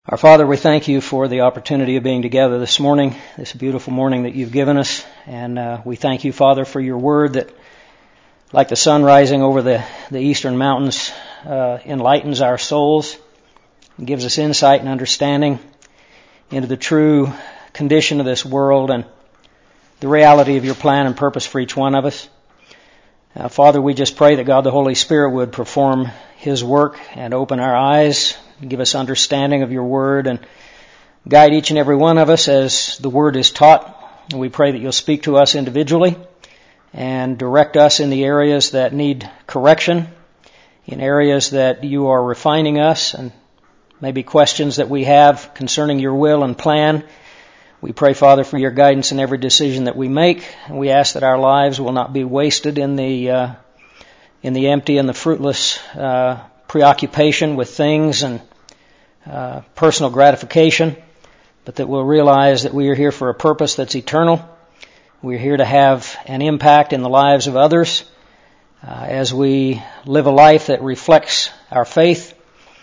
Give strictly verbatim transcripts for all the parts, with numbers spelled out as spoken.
Our Father, we thank you for the opportunity of being together this morning, this beautiful morning that you've given us. And uh, we thank you, Father, for your word that, like the sun rising over the, the eastern mountains, uh, enlightens our souls and gives us insight and understanding into the true condition of this world and the reality of your plan and purpose for each one of us. Uh, Father, we just pray that God the Holy Spirit would perform his work and open our eyes, give us understanding of your word, and guide each and every one of us as the word is taught. And we pray that you'll speak to us individually and direct us in the areas that need correction, in areas that you are refining us, and maybe questions that we have concerning your will and plan. We pray, Father, for your guidance in every decision that we make, and we ask that our lives will not be wasted in the uh, in the empty and the fruitless uh, preoccupation with things and uh, personal gratification, but that we'll realize that we are here for a purpose that's eternal. We're here to have an impact in the lives of others uh, as we live a life that reflects our faith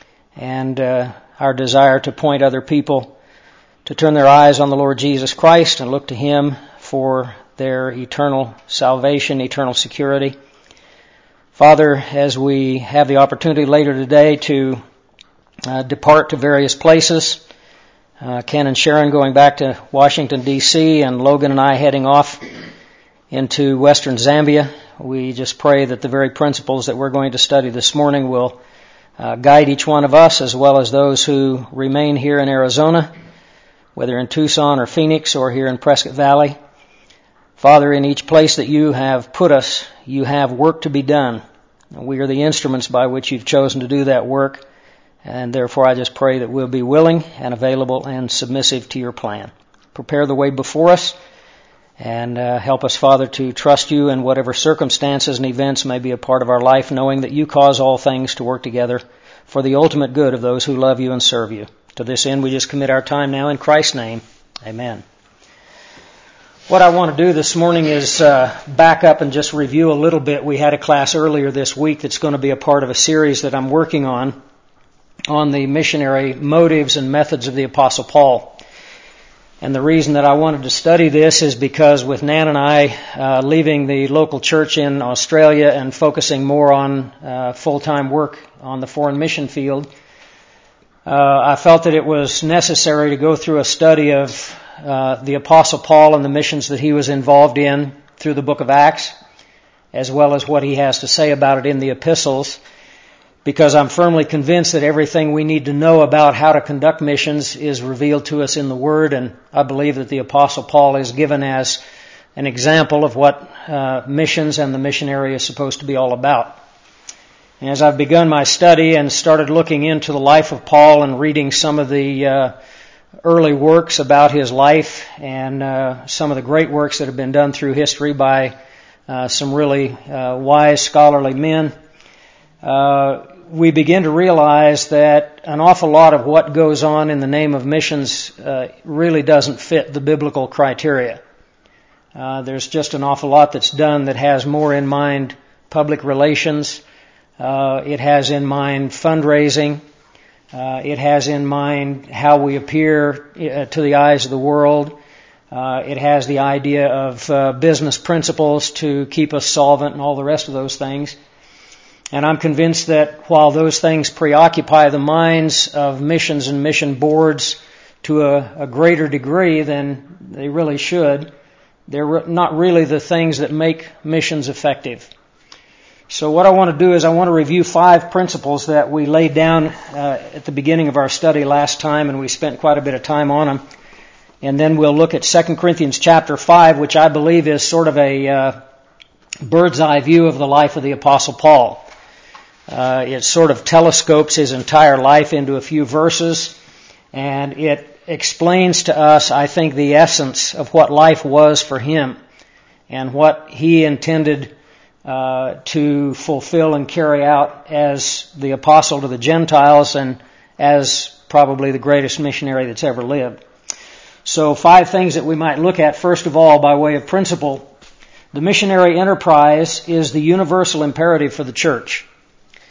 and uh, our desire to point other people to turn their eyes on the Lord Jesus Christ and look to him for their eternal salvation, eternal security. Father, as we have the opportunity later today to uh, depart to various places, uh, Ken and Sharon going back to Washington, D C, and Logan and I heading off into western Zambia, we just pray that the very principles that we're going to study this morning will uh, guide each one of us as well as those who remain here in Arizona, whether in Tucson or Phoenix or here in Prescott Valley. Father, in each place that you have put us, you have work to be done. We are the instruments by which you've chosen to do that work, and therefore I just pray that we'll be willing and available and submissive to your plan. Prepare the way before us, and uh, help us, Father, to trust you in whatever circumstances and events may be a part of our life, knowing that you cause all things to work together for the ultimate good of those who love you and serve you. To this end, we just commit our time now in Christ's name. Amen. What I want to do this morning is uh, back up and just review a little bit. We had a class earlier this week that's going to be a part of a series that I'm working on, on the missionary motives and methods of the Apostle Paul. And the reason that I wanted to study this is because with Nan and I uh, leaving the local church in Australia and focusing more on uh, full-time work on the foreign mission field, uh, I felt that it was necessary to go through a study of uh, the Apostle Paul and the missions that he was involved in through the book of Acts, as well as what he has to say about it in the epistles, because I'm firmly convinced that everything we need to know about how to conduct missions is revealed to us in the Word, and I believe that the Apostle Paul is given as an example of what uh, missions and the missionary is supposed to be all about. And as I've begun my study and started looking into the life of Paul and reading some of the uh, early works about his life and uh, some of the great works that have been done through history by uh, some really uh, wise, scholarly men, uh, we begin to realize that an awful lot of what goes on in the name of missions uh, really doesn't fit the biblical criteria. Uh, there's just an awful lot that's done that has more in mind public relations. Uh, it has in mind fundraising. Uh, it has in mind how we appear uh, to the eyes of the world. Uh, it has the idea of uh, business principles to keep us solvent and all the rest of those things. And I'm convinced that while those things preoccupy the minds of missions and mission boards to a, a greater degree than they really should, they're not really the things that make missions effective. So what I want to do is I want to review five principles that we laid down uh, at the beginning of our study last time, and we spent quite a bit of time on them. And then we'll look at Second Corinthians chapter five, which I believe is sort of a uh, bird's eye view of the life of the Apostle Paul. Uh, it sort of telescopes his entire life into a few verses, and it explains to us, I think, the essence of what life was for him and what he intended Uh, to fulfill and carry out as the apostle to the Gentiles and as probably the greatest missionary that's ever lived. So five things that we might look at. First of all, by way of principle, the missionary enterprise is the universal imperative for the church.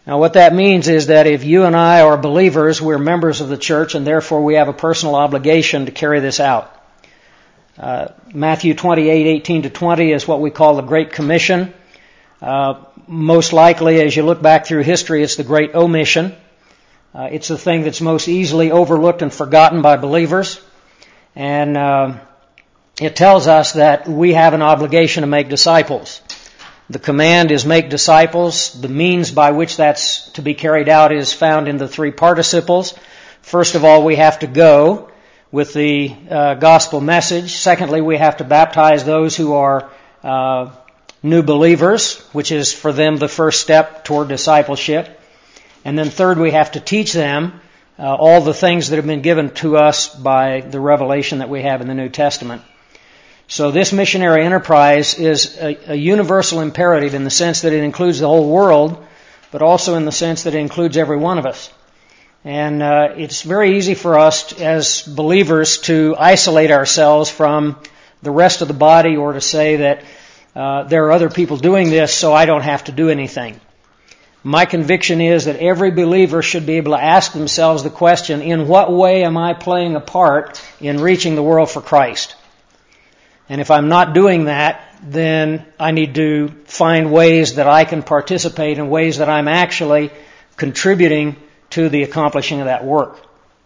Now what that means is that if you and I are believers, we're members of the church, and therefore we have a personal obligation to carry this out. Uh, Matthew twenty-eight, eighteen to twenty is what we call the Great Commission. Uh, most likely, as you look back through history, it's the Great Omission. Uh, it's the thing that's most easily overlooked and forgotten by believers. And uh, it tells us that we have an obligation to make disciples. The command is make disciples. The means by which that's to be carried out is found in the three participles. First of all, we have to go with the uh, gospel message. Secondly, we have to baptize those who are uh, new believers, which is for them the first step toward discipleship. And then third, we have to teach them uh, all the things that have been given to us by the revelation that we have in the New Testament. So this missionary enterprise is a, a universal imperative in the sense that it includes the whole world, but also in the sense that it includes every one of us. And uh, it's very easy for us to, as believers to isolate ourselves from the rest of the body, or to say that uh, there are other people doing this, so I don't have to do anything. My conviction is that every believer should be able to ask themselves the question, in what way am I playing a part in reaching the world for Christ? And if I'm not doing that, then I need to find ways that I can participate in ways that I'm actually contributing to the accomplishing of that work.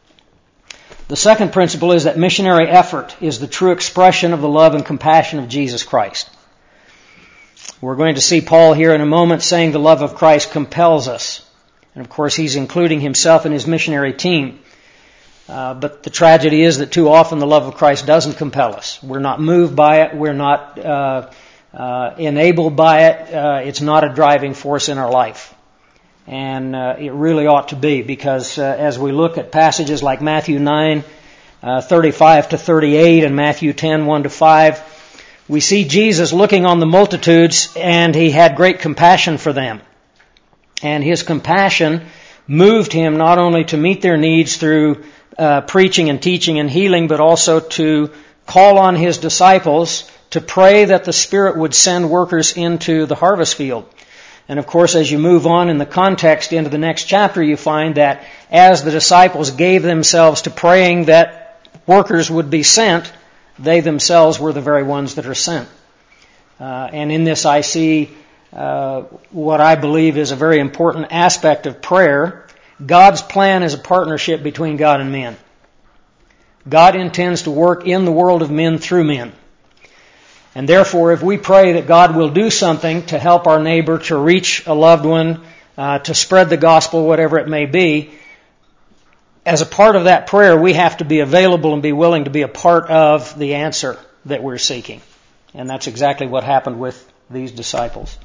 The second principle is that missionary effort is the true expression of the love and compassion of Jesus Christ. We're going to see Paul here in a moment saying the love of Christ compels us. And of course he's including himself in his missionary team. Uh, but the tragedy is that too often the love of Christ doesn't compel us. We're not moved by it. We're not uh, uh, enabled by it. Uh, it's not a driving force in our life. And uh, it really ought to be, because uh, as we look at passages like Matthew nine, uh, thirty-five to thirty-eight, and Matthew ten, one to five, we see Jesus looking on the multitudes, and he had great compassion for them. And his compassion moved him not only to meet their needs through uh, preaching and teaching and healing, but also to call on his disciples to pray that the Spirit would send workers into the harvest field. And of course, as you move on in the context into the next chapter, you find that as the disciples gave themselves to praying that workers would be sent, they themselves were the very ones that are sent. Uh, and in this I see uh, what I believe is a very important aspect of prayer. God's plan is a partnership between God and men. God intends to work in the world of men through men. And therefore, if we pray that God will do something to help our neighbor, to reach a loved one, uh, to spread the gospel, whatever it may be, as a part of that prayer, we have to be available and be willing to be a part of the answer that we're seeking. And that's exactly what happened with these disciples.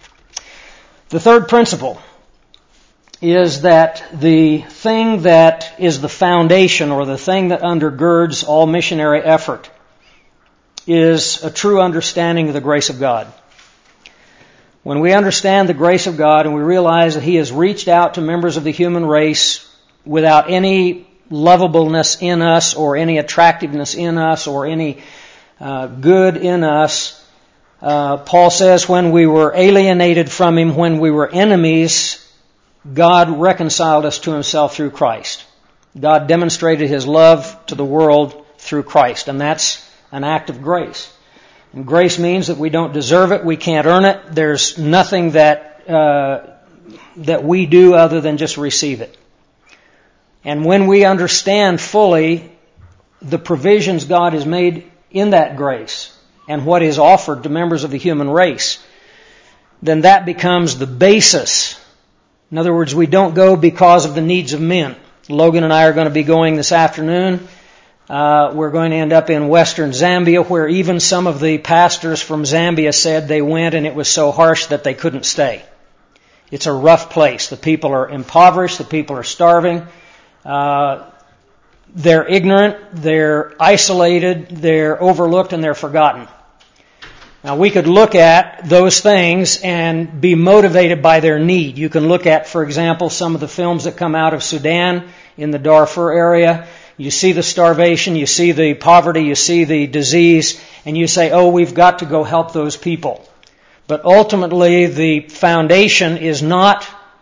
The third principle is that the thing that is the foundation, or the thing that undergirds all missionary effort, is a true understanding of the grace of God. When we understand the grace of God and we realize that He has reached out to members of the human race without any lovableness in us, or any attractiveness in us, or any uh, good in us, uh, Paul says, when we were alienated from Him, when we were enemies, God reconciled us to Himself through Christ. God demonstrated His love to the world through Christ, and that's an act of grace. And grace means that we don't deserve it, we can't earn it. There's nothing that uh, that we do other than just receive it. And when we understand fully the provisions God has made in that grace and what is offered to members of the human race, then that becomes the basis. In other words, we don't go because of the needs of men. Logan and I are going to be going this afternoon. Uh, we're going to end up in western Zambia, where even some of the pastors from Zambia said they went and it was so harsh that they couldn't stay. It's a rough place. The people are impoverished. The people are starving. Uh, they're ignorant. They're isolated. They're overlooked, and they're forgotten. Now, we could look at those things and be motivated by their need. You can look at, for example, some of the films that come out of Sudan in the Darfur area. You see the starvation, you see the poverty, you see the disease, and you say, oh, we've got to go help those people. But ultimately, the foundation is not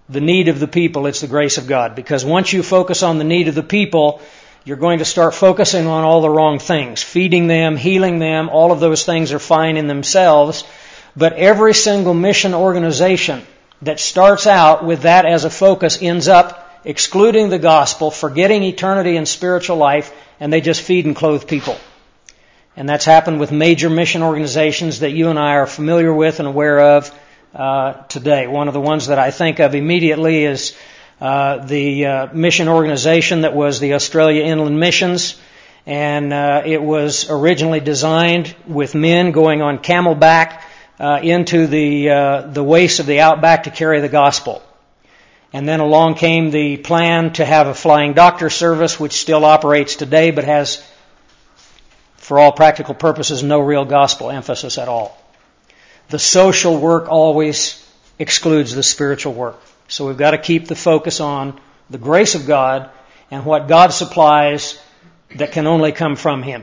the need of the people, it's the grace of God. Because once you focus on the need of the people, you're going to start focusing on all the wrong things. Feeding them, healing them, all of those things are fine in themselves. But every single mission organization that starts out with that as a focus ends up excluding the gospel, forgetting eternity and spiritual life, and they just feed and clothe people. And that's happened with major mission organizations that you and I are familiar with and aware of uh, today. One of the ones that I think of immediately is uh, the uh, mission organization that was the Australia Inland Missions. And uh, it was originally designed with men going on camelback uh, into the uh, the wastes of the outback to carry the gospel. And then along came the plan to have a flying doctor service, which still operates today, but has, for all practical purposes, no real gospel emphasis at all. The social work always excludes the spiritual work. So we've got to keep the focus on the grace of God and what God supplies that can only come from Him.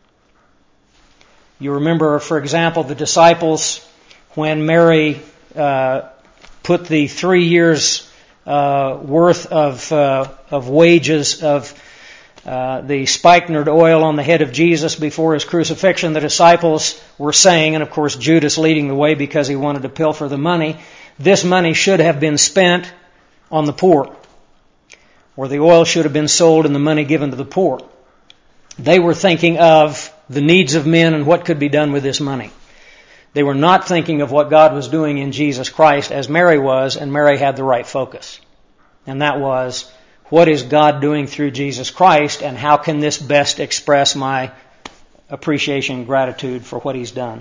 You remember, for example, the disciples, when Mary uh, put the three years uh, worth of uh, of wages of uh, the spikenard oil on the head of Jesus before His crucifixion, the disciples were saying, and of course Judas leading the way because he wanted to pilfer the money, this money should have been spent on the poor, or the oil should have been sold and the money given to the poor. They were thinking of the needs of men and what could be done with this money. They were not thinking of what God was doing in Jesus Christ as Mary was, and Mary had the right focus. And that was, what is God doing through Jesus Christ, and how can this best express my appreciation and gratitude for what He's done?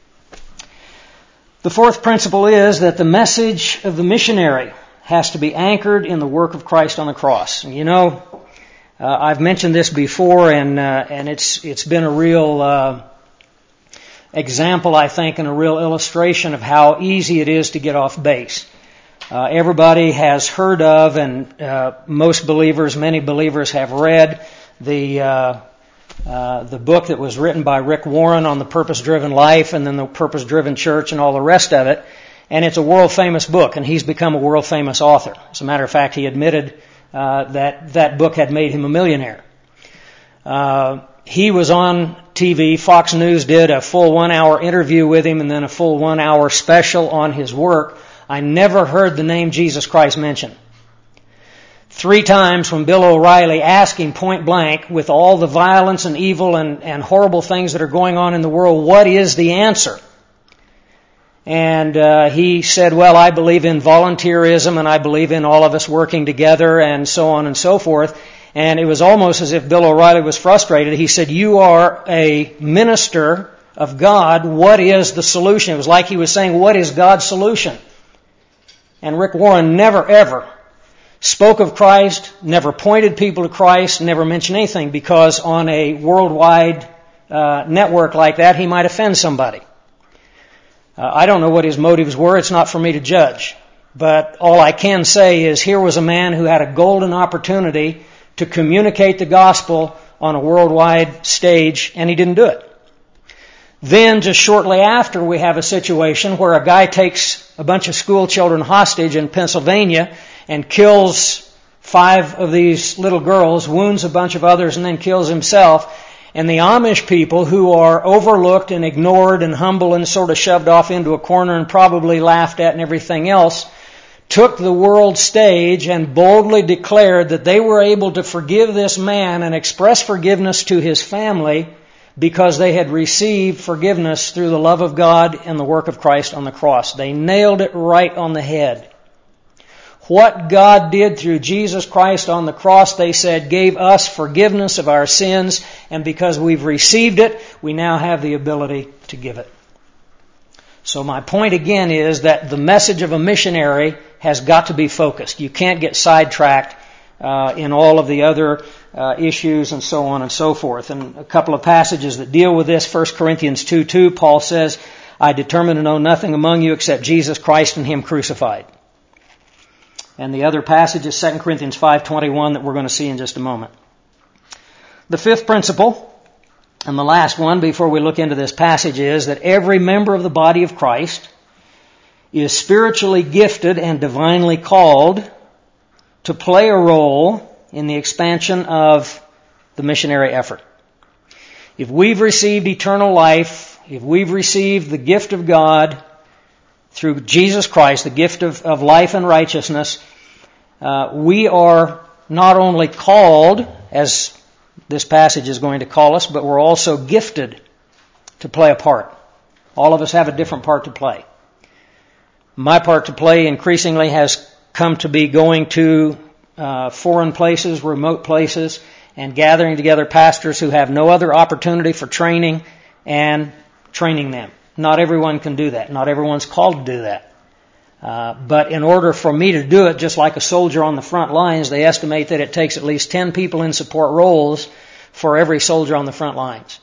The fourth principle is that the message of the missionary has to be anchored in the work of Christ on the cross. And you know, uh, I've mentioned this before, and uh, and it's it's been a real uh, example, I think, and a real illustration of how easy it is to get off base. Uh, everybody has heard of, and uh, most believers, many believers have read the uh, uh, the book that was written by Rick Warren on the purpose-driven life, and then the purpose-driven church, and all the rest of it. And it's a world-famous book, and he's become a world-famous author. As a matter of fact, he admitted uh, that that book had made him a millionaire. Uh, he was on T V. Fox News did a full one-hour interview with him and then a full one-hour special on his work. I never heard the name Jesus Christ mentioned. Three times when Bill O'Reilly asked him point blank, with all the violence and evil and, and horrible things that are going on in the world, what is the answer? And uh, he said, well, I believe in volunteerism, and I believe in all of us working together, and so on and so forth. And it was almost as if Bill O'Reilly was frustrated. He said, you are a minister of God. What is the solution? It was like he was saying, what is God's solution? And Rick Warren never, ever spoke of Christ, never pointed people to Christ, never mentioned anything, because on a worldwide uh, network like that, he might offend somebody. Uh, I don't know what his motives were. It's not for me to judge. But all I can say is here was a man who had a golden opportunity to communicate the gospel on a worldwide stage, and he didn't do it. Then, just shortly after, we have a situation where a guy takes a bunch of school children hostage in Pennsylvania and kills five of these little girls, wounds a bunch of others, and then kills himself. And the Amish people, who are overlooked and ignored and humble and sort of shoved off into a corner and probably laughed at and everything else, took the world stage and boldly declared that they were able to forgive this man and express forgiveness to his family because they had received forgiveness through the love of God and the work of Christ on the cross. They nailed it right on the head. What God did through Jesus Christ on the cross, they said, gave us forgiveness of our sins, and because we've received it, we now have the ability to give it. So my point again is that the message of a missionary has got to be focused. You can't get sidetracked uh, in all of the other uh, issues and so on and so forth. And a couple of passages that deal with this, First Corinthians two two, Paul says, I determine to know nothing among you except Jesus Christ and Him crucified. And the other passage is Second Corinthians five twenty-one that we're going to see in just a moment. The fifth principle, and the last one before we look into this passage, is that every member of the body of Christ is spiritually gifted and divinely called to play a role in the expansion of the missionary effort. If we've received eternal life, if we've received the gift of God through Jesus Christ, the gift of, of life and righteousness, uh, we are not only called, as this passage is going to call us, but we're also gifted to play a part. All of us have a different part to play. My part to play increasingly has come to be going to uh, foreign places, remote places, and gathering together pastors who have no other opportunity for training and training them. Not everyone can do that. Not everyone's called to do that. Uh, but in order for me to do it, just like a soldier on the front lines, they estimate that it takes at least ten people in support roles for every soldier on the front lines.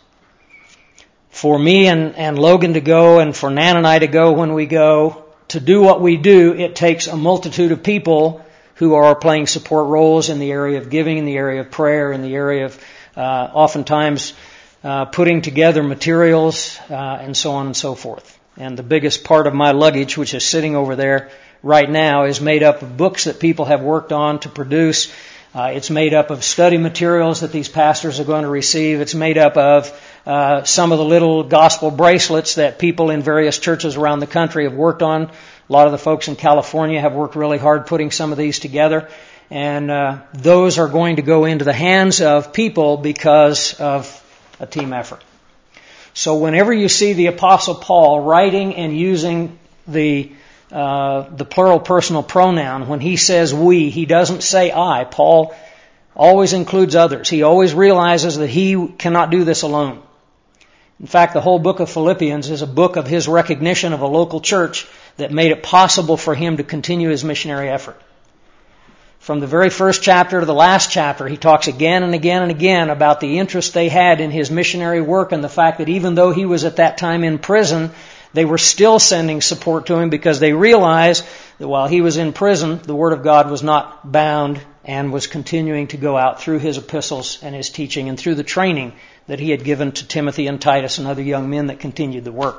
For me and, and Logan to go, and for Nan and I to go when we go, to do what we do, it takes a multitude of people who are playing support roles in the area of giving, in the area of prayer, in the area of uh, oftentimes uh, putting together materials, uh, and so on and so forth. And the biggest part of my luggage, which is sitting over there right now, is made up of books that people have worked on to produce. Uh, it's made up of study materials that these pastors are going to receive. It's made up of uh, some of the little gospel bracelets that people in various churches around the country have worked on. A lot of the folks in California have worked really hard putting some of these together. And uh, those are going to go into the hands of people because of a team effort. So whenever you see the Apostle Paul writing and using the uh, the plural personal pronoun, when he says we, he doesn't say I. Paul always includes others. He always realizes that he cannot do this alone. In fact, the whole book of Philippians is a book of his recognition of a local church that made it possible for him to continue his missionary effort. From the very first chapter to the last chapter, he talks again and again and again about the interest they had in his missionary work and the fact that even though he was at that time in prison, they were still sending support to him because they realized that while he was in prison, the Word of God was not bound and was continuing to go out through his epistles and his teaching and through the training that he had given to Timothy and Titus and other young men that continued the work.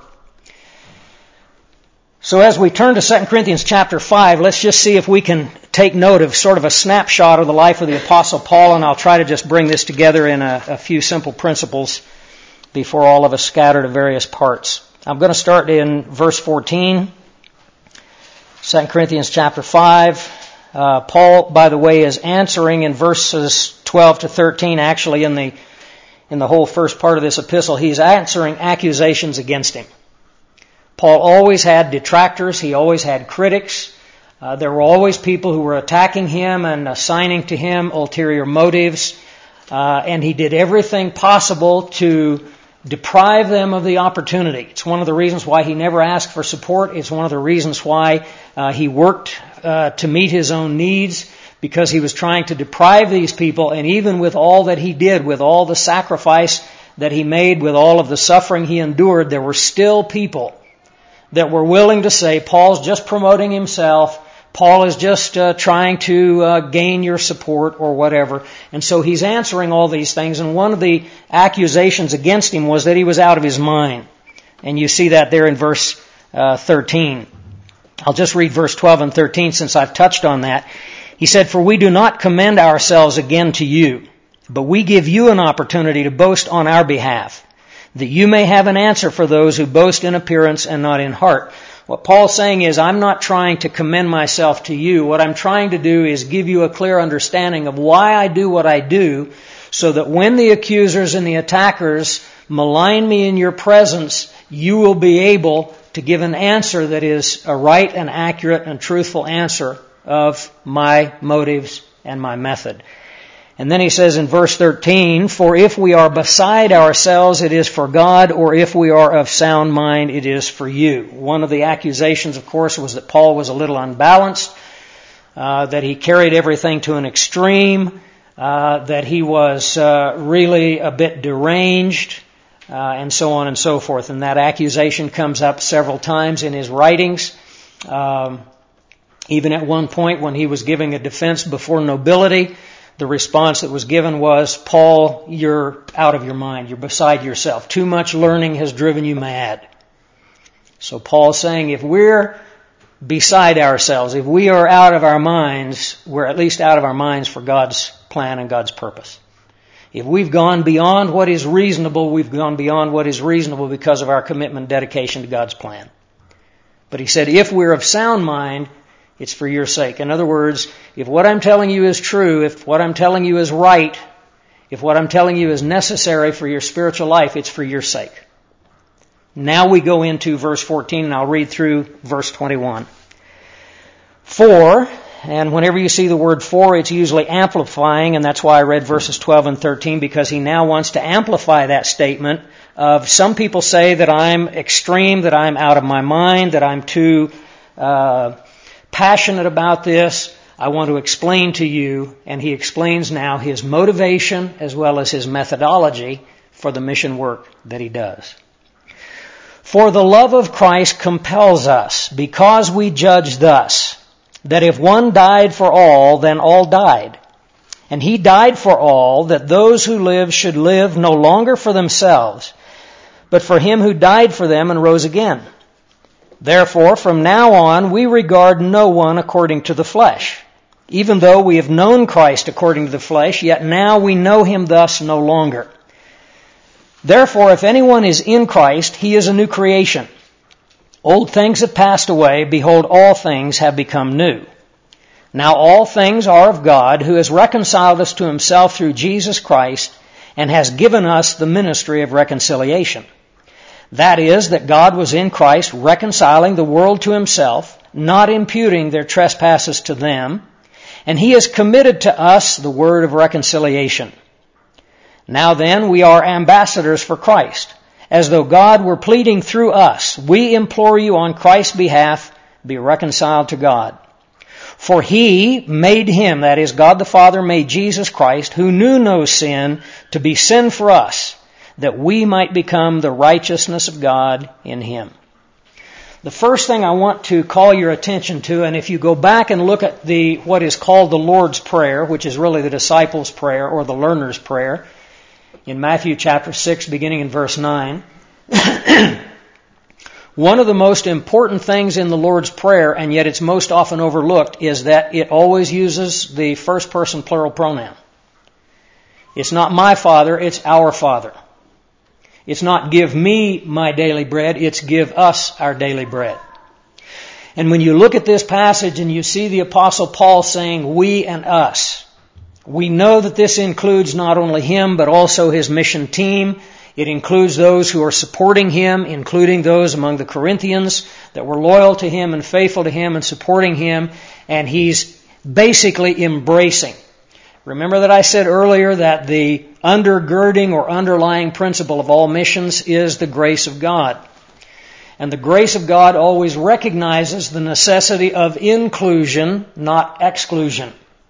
So as we turn to Second Corinthians chapter five, let's just see if we can take note of sort of a snapshot of the life of the Apostle Paul, and I'll try to just bring this together in a, a few simple principles before all of us scatter to various parts. I'm going to start in verse fourteen, Second Corinthians chapter five. Uh, Paul, by the way, is answering in verses twelve to thirteen, actually in the in the whole first part of this epistle, he's answering accusations against him. Paul always had detractors. He always had critics. Uh, there were always people who were attacking him and assigning to him ulterior motives. Uh, and he did everything possible to deprive them of the opportunity. It's one of the reasons why he never asked for support. It's one of the reasons why uh, he worked uh, to meet his own needs, because he was trying to deprive these people. And even with all that he did, with all the sacrifice that he made, with all of the suffering he endured, there were still people that were willing to say, Paul's just promoting himself, Paul is just uh, trying to uh, gain your support or whatever. And so he's answering all these things, and one of the accusations against him was that he was out of his mind. And you see that there in verse uh, thirteen. I'll just read verse twelve and thirteen since I've touched on that. He said, "For we do not commend ourselves again to you, but we give you an opportunity to boast on our behalf, that you may have an answer for those who boast in appearance and not in heart." What Paul's saying is, I'm not trying to commend myself to you. What I'm trying to do is give you a clear understanding of why I do what I do, so that when the accusers and the attackers malign me in your presence, you will be able to give an answer that is a right and accurate and truthful answer of my motives and my method. And then he says in verse thirteen, "For if we are beside ourselves, it is for God, or if we are of sound mind, it is for you." One of the accusations, of course, was that Paul was a little unbalanced, uh, that he carried everything to an extreme, uh, that he was uh, really a bit deranged, uh, and so on and so forth. And that accusation comes up several times in his writings. Um, even at one point when he was giving a defense before nobility, the response that was given was, "Paul, you're out of your mind. You're beside yourself. Too much learning has driven you mad." So Paul's saying, if we're beside ourselves. If we are out of our minds, we're at least out of our minds for God's plan and God's purpose. If we've gone beyond what is reasonable, we've gone beyond what is reasonable because of our commitment and dedication to God's plan. But he said, if we're of sound mind, it's for your sake. In other words, if what I'm telling you is true, if what I'm telling you is right, if what I'm telling you is necessary for your spiritual life, it's for your sake. Now we go into verse fourteen, and I'll read through verse twenty-one. For, and whenever you see the word for, it's usually amplifying, and that's why I read verses twelve and thirteen, because he now wants to amplify that statement of some people say that I'm extreme, that I'm out of my mind, that I'm too uh, passionate about this. I want to explain to you, and he explains now his motivation as well as his methodology for the mission work that he does. For the love of Christ compels us, because we judge thus, that if one died for all, then all died. And he died for all, that those who live should live no longer for themselves, but for him who died for them and rose again. Therefore, from now on, we regard no one according to the flesh. Even though we have known Christ according to the flesh, yet now we know him thus no longer. Therefore, if anyone is in Christ, he is a new creation. Old things have passed away. Behold, all things have become new. Now all things are of God, who has reconciled us to himself through Jesus Christ, and has given us the ministry of reconciliation. That is, that God was in Christ reconciling the world to himself, not imputing their trespasses to them, and he has committed to us the word of reconciliation. Now then, we are ambassadors for Christ, as though God were pleading through us. We implore you on Christ's behalf, be reconciled to God. For he made him, that is, God the Father made Jesus Christ, who knew no sin, to be sin for us, that we might become the righteousness of God in him. The first thing I want to call your attention to, and if you go back and look at the what is called the Lord's Prayer, which is really the disciples' prayer or the learner's prayer, in Matthew chapter six, beginning in verse nine, one of the most important things in the Lord's Prayer, and yet it's most often overlooked, is that it always uses the first person plural pronoun. It's not my Father, it's our Father. It's not give me my daily bread, it's give us our daily bread. And when you look at this passage and you see the Apostle Paul saying we and us, we know that this includes not only him but also his mission team. It includes those who are supporting him, including those among the Corinthians that were loyal to him and faithful to him and supporting him. And he's basically embracing. Remember that I said earlier that the undergirding or underlying principle of all missions is the grace of God. And the grace of God always recognizes the necessity of inclusion, not exclusion.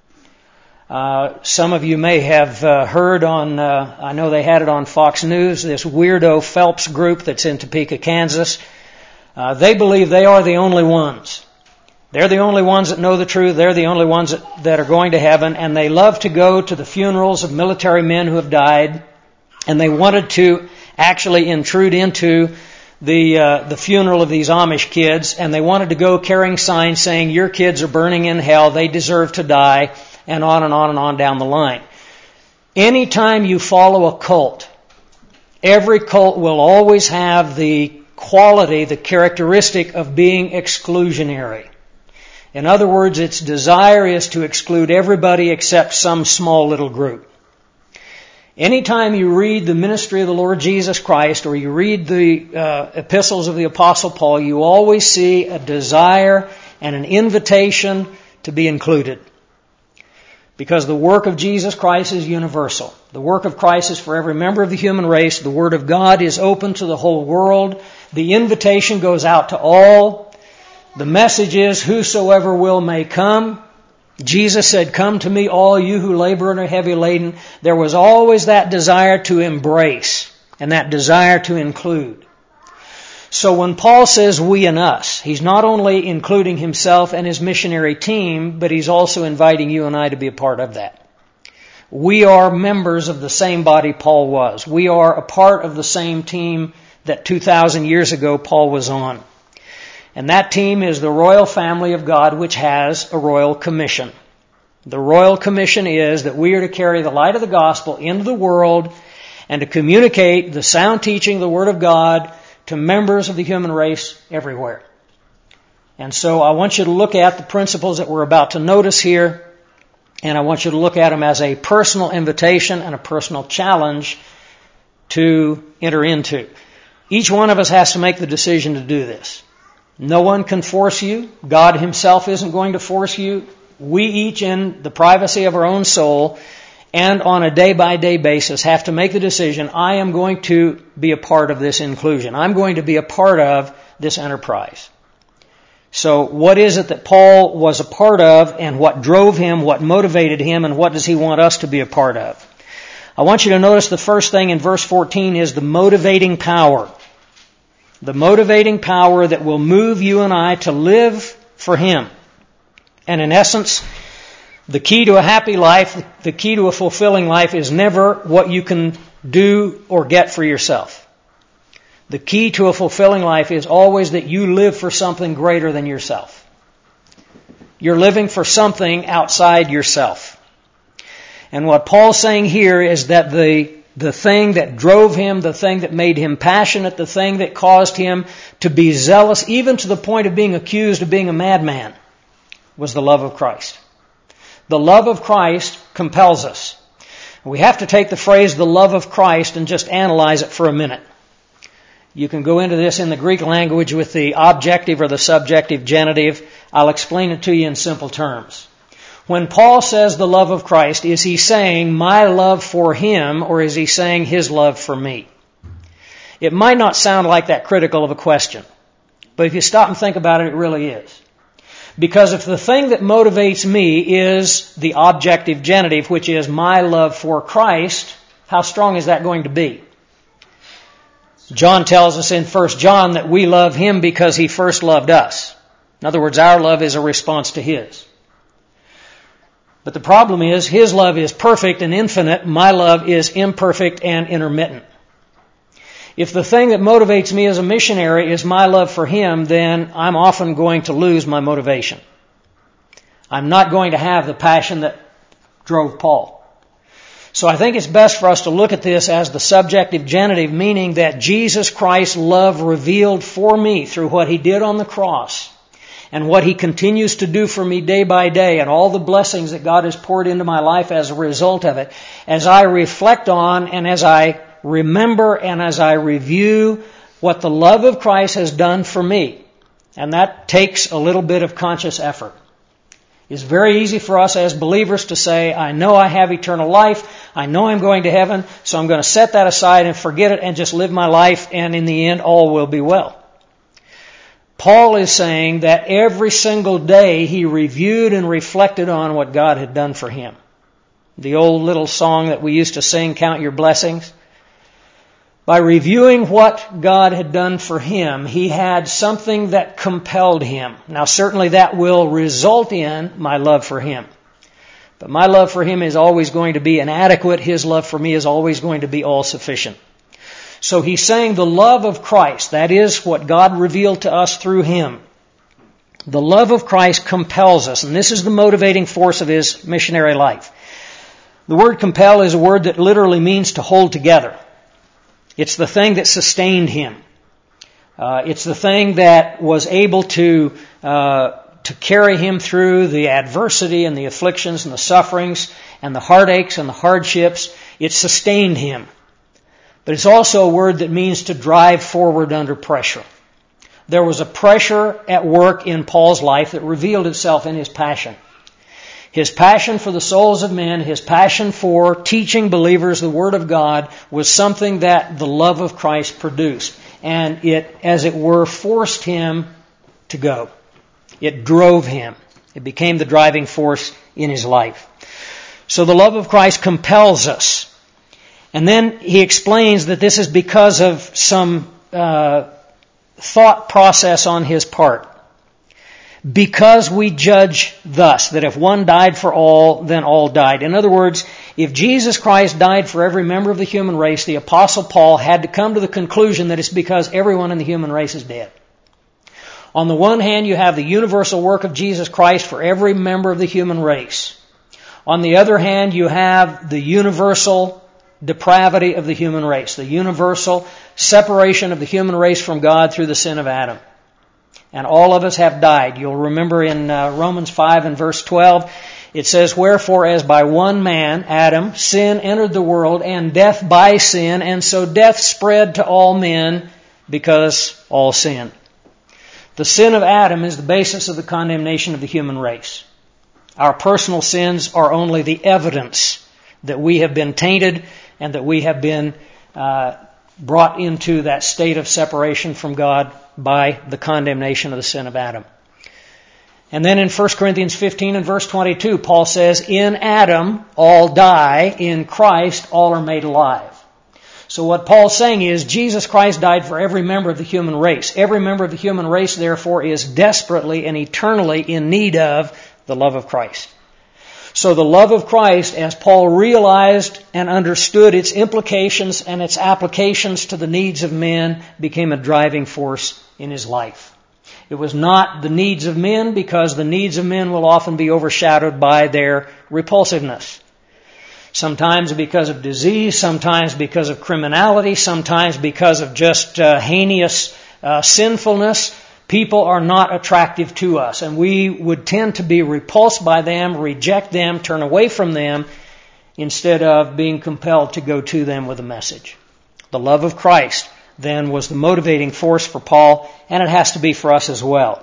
Uh, some of you may have uh, heard on, uh, I know they had it on Fox News, this weirdo Phelps group that's in Topeka, Kansas. Uh, they believe they are the only ones. They're the only ones that know the truth. They're the only ones that, that are going to heaven. And they love to go to the funerals of military men who have died. And they wanted to actually intrude into the uh, the funeral of these Amish kids. And they wanted to go carrying signs saying, your kids are burning in hell. They deserve to die. And on and on and on down the line. Anytime you follow a cult, every cult will always have the quality, the characteristic of being exclusionary. In other words, its desire is to exclude everybody except some small little group. Anytime you read the ministry of the Lord Jesus Christ or you read the uh, epistles of the Apostle Paul, you always see a desire and an invitation to be included. Because the work of Jesus Christ is universal. The work of Christ is for every member of the human race. The Word of God is open to the whole world. The invitation goes out to all. The message is, whosoever will may come. Jesus said, come to me, all you who labor and are heavy laden. There was always that desire to embrace and that desire to include. So when Paul says we and us, he's not only including himself and his missionary team, but he's also inviting you and I to be a part of that. We are members of the same body Paul was. We are a part of the same team that two thousand years ago Paul was on. And that team is the royal family of God, which has a royal commission. The royal commission is that we are to carry the light of the gospel into the world and to communicate the sound teaching of the Word of God to members of the human race everywhere. And so I want you to look at the principles that we're about to notice here, and I want you to look at them as a personal invitation and a personal challenge to enter into. Each one of us has to make the decision to do this. No one can force you. God Himself isn't going to force you. We each, in the privacy of our own soul and on a day-by-day basis, have to make the decision, I am going to be a part of this inclusion. I'm going to be a part of this enterprise. So what is it that Paul was a part of, and what drove him, what motivated him, and what does he want us to be a part of? I want you to notice the first thing in verse fourteen is the motivating power. The motivating power that will move you and I to live for Him. And in essence, the key to a happy life, the key to a fulfilling life is never what you can do or get for yourself. The key to a fulfilling life is always that you live for something greater than yourself. You're living for something outside yourself. And what Paul's saying here is that the, the thing that drove him, the thing that made him passionate, the thing that caused him to be zealous, even to the point of being accused of being a madman, was the love of Christ. The love of Christ compels us. We have to take the phrase, the love of Christ, and just analyze it for a minute. You can go into this in the Greek language with the objective or the subjective genitive. I'll explain it to you in simple terms. When Paul says the love of Christ, is he saying my love for Him, or is he saying His love for me? It might not sound like that critical of a question, but if you stop and think about it, it really is. Because if the thing that motivates me is the objective genitive, which is my love for Christ, how strong is that going to be? John tells us in First John that we love Him because He first loved us. In other words, our love is a response to His. But the problem is, His love is perfect and infinite. My love is imperfect and intermittent. If the thing that motivates me as a missionary is my love for Him, then I'm often going to lose my motivation. I'm not going to have the passion that drove Paul. So I think it's best for us to look at this as the subjective genitive, meaning that Jesus Christ's love revealed for me through what He did on the cross and what He continues to do for me day by day, and all the blessings that God has poured into my life as a result of it, as I reflect on and as I remember and as I review what the love of Christ has done for me. And that takes a little bit of conscious effort. It's very easy for us as believers to say, I know I have eternal life, I know I'm going to heaven, so I'm going to set that aside and forget it and just live my life, and in the end all will be well. Paul is saying that every single day he reviewed and reflected on what God had done for him. The old little song that we used to sing, Count Your Blessings. By reviewing what God had done for him, he had something that compelled him. Now certainly that will result in my love for Him. But my love for Him is always going to be inadequate. His love for me is always going to be all sufficient. So he's saying the love of Christ, that is what God revealed to us through Him. The love of Christ compels us, and this is the motivating force of his missionary life. The word compel is a word that literally means to hold together. It's the thing that sustained him. Uh, it's the thing that was able to uh, to carry him through the adversity and the afflictions and the sufferings and the heartaches and the hardships. It sustained him. But it's also a word that means to drive forward under pressure. There was a pressure at work in Paul's life that revealed itself in his passion. His passion for the souls of men, his passion for teaching believers the Word of God was something that the love of Christ produced. And it, as it were, forced him to go. It drove him. It became the driving force in his life. So the love of Christ compels us. And then he explains that this is because of some uh, thought process on his part. Because we judge thus, that if one died for all, then all died. In other words, if Jesus Christ died for every member of the human race, the Apostle Paul had to come to the conclusion that it's because everyone in the human race is dead. On the one hand, you have the universal work of Jesus Christ for every member of the human race. On the other hand, you have the universal depravity of the human race, the universal separation of the human race from God through the sin of Adam. And all of us have died. You'll remember in uh, Romans five and verse twelve, it says, "Wherefore as by one man, Adam, sin entered the world, and death by sin, and so death spread to all men because all sinned." The sin of Adam is the basis of the condemnation of the human race. Our personal sins are only the evidence that we have been tainted and that we have been uh, brought into that state of separation from God by the condemnation of the sin of Adam. And then in First Corinthians fifteen and verse twenty-two, Paul says, "In Adam all die, in Christ all are made alive." So what Paul's saying is Jesus Christ died for every member of the human race. Every member of the human race, therefore, is desperately and eternally in need of the love of Christ. So the love of Christ, as Paul realized and understood its implications and its applications to the needs of men, became a driving force in his life. It was not the needs of men, because the needs of men will often be overshadowed by their repulsiveness. Sometimes because of disease, sometimes because of criminality, sometimes because of just uh, heinous uh, sinfulness. People are not attractive to us, and we would tend to be repulsed by them, reject them, turn away from them, instead of being compelled to go to them with a message. The love of Christ, then, was the motivating force for Paul, and it has to be for us as well.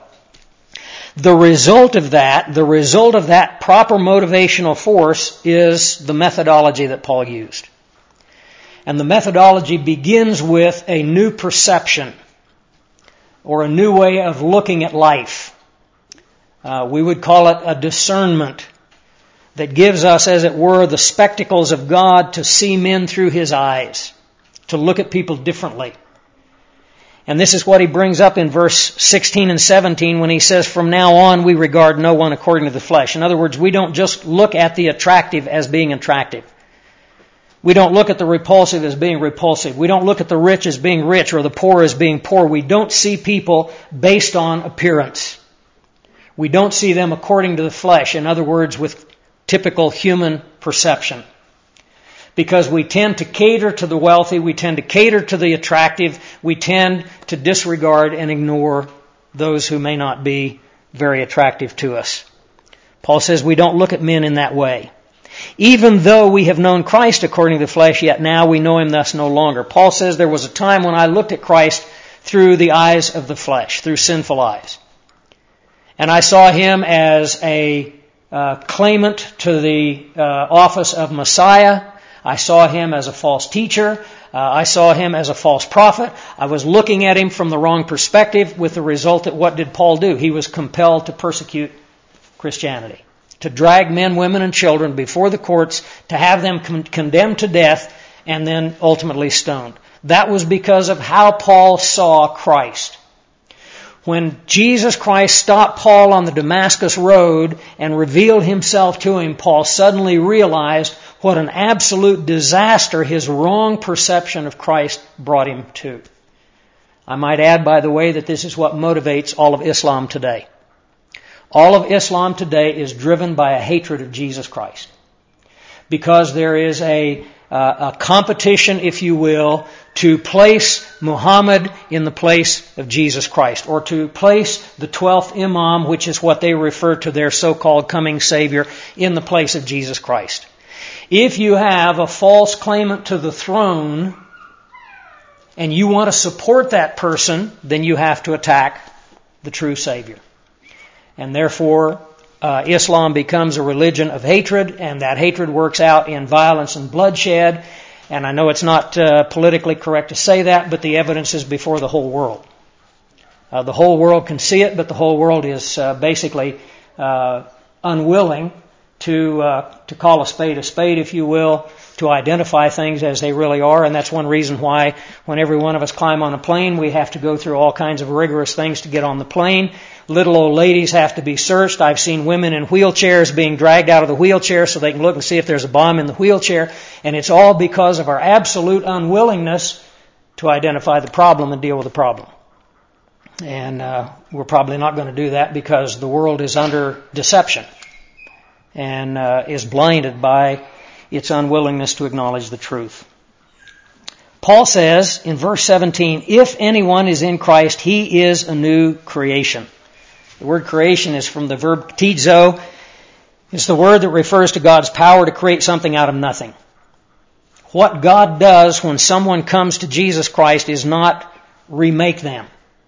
The result of that, the result of that proper motivational force is the methodology that Paul used. And the methodology begins with a new perception, or a new way of looking at life. Uh, we would call it a discernment that gives us, as it were, the spectacles of God to see men through His eyes, to look at people differently. And this is what he brings up in verse sixteen and seventeen when he says, "From now on we regard no one according to the flesh." In other words, we don't just look at the attractive as being attractive. We don't look at the repulsive as being repulsive. We don't look at the rich as being rich or the poor as being poor. We don't see people based on appearance. We don't see them according to the flesh. In other words, with typical human perception. Because we tend to cater to the wealthy, we tend to cater to the attractive, we tend to disregard and ignore those who may not be very attractive to us. Paul says we don't look at men in that way. "Even though we have known Christ according to the flesh, yet now we know Him thus no longer." Paul says there was a time when I looked at Christ through the eyes of the flesh, through sinful eyes. And I saw Him as a uh, claimant to the uh, office of Messiah. I saw Him as a false teacher. Uh, I saw Him as a false prophet. I was looking at Him from the wrong perspective, with the result that what did Paul do? He was compelled to persecute Christianity, to drag men, women, and children before the courts, to have them con- condemned to death, and then ultimately stoned. That was because of how Paul saw Christ. When Jesus Christ stopped Paul on the Damascus road and revealed Himself to him, Paul suddenly realized what an absolute disaster his wrong perception of Christ brought him to. I might add, by the way, that this is what motivates all of Islam today. All of Islam today is driven by a hatred of Jesus Christ. Because there is a, uh, a competition, if you will, to place Muhammad in the place of Jesus Christ, or to place the twelfth Imam, which is what they refer to their so-called coming Savior, in the place of Jesus Christ. If you have a false claimant to the throne and you want to support that person, then you have to attack the true Savior. And therefore, uh, Islam becomes a religion of hatred, and that hatred works out in violence and bloodshed. And I know it's not uh, politically correct to say that, but the evidence is before the whole world. Uh, the whole world can see it, but the whole world is uh, basically uh, unwilling to uh, to call a spade a spade, if you will, to identify things as they really are. And that's one reason why when every one of us climb on a plane, we have to go through all kinds of rigorous things to get on the plane. Little old ladies have to be searched. I've seen women in wheelchairs being dragged out of the wheelchair so they can look and see if there's a bomb in the wheelchair. And it's all because of our absolute unwillingness to identify the problem and deal with the problem. And uh, we're probably not going to do that because the world is under deception and uh, is blinded by its unwillingness to acknowledge the truth. Paul says in verse seventeen, if anyone is in Christ, he is a new creation. The word creation is from the verb tizo. It's the word that refers to God's power to create something out of nothing. What God does when someone comes to Jesus Christ is not remake them.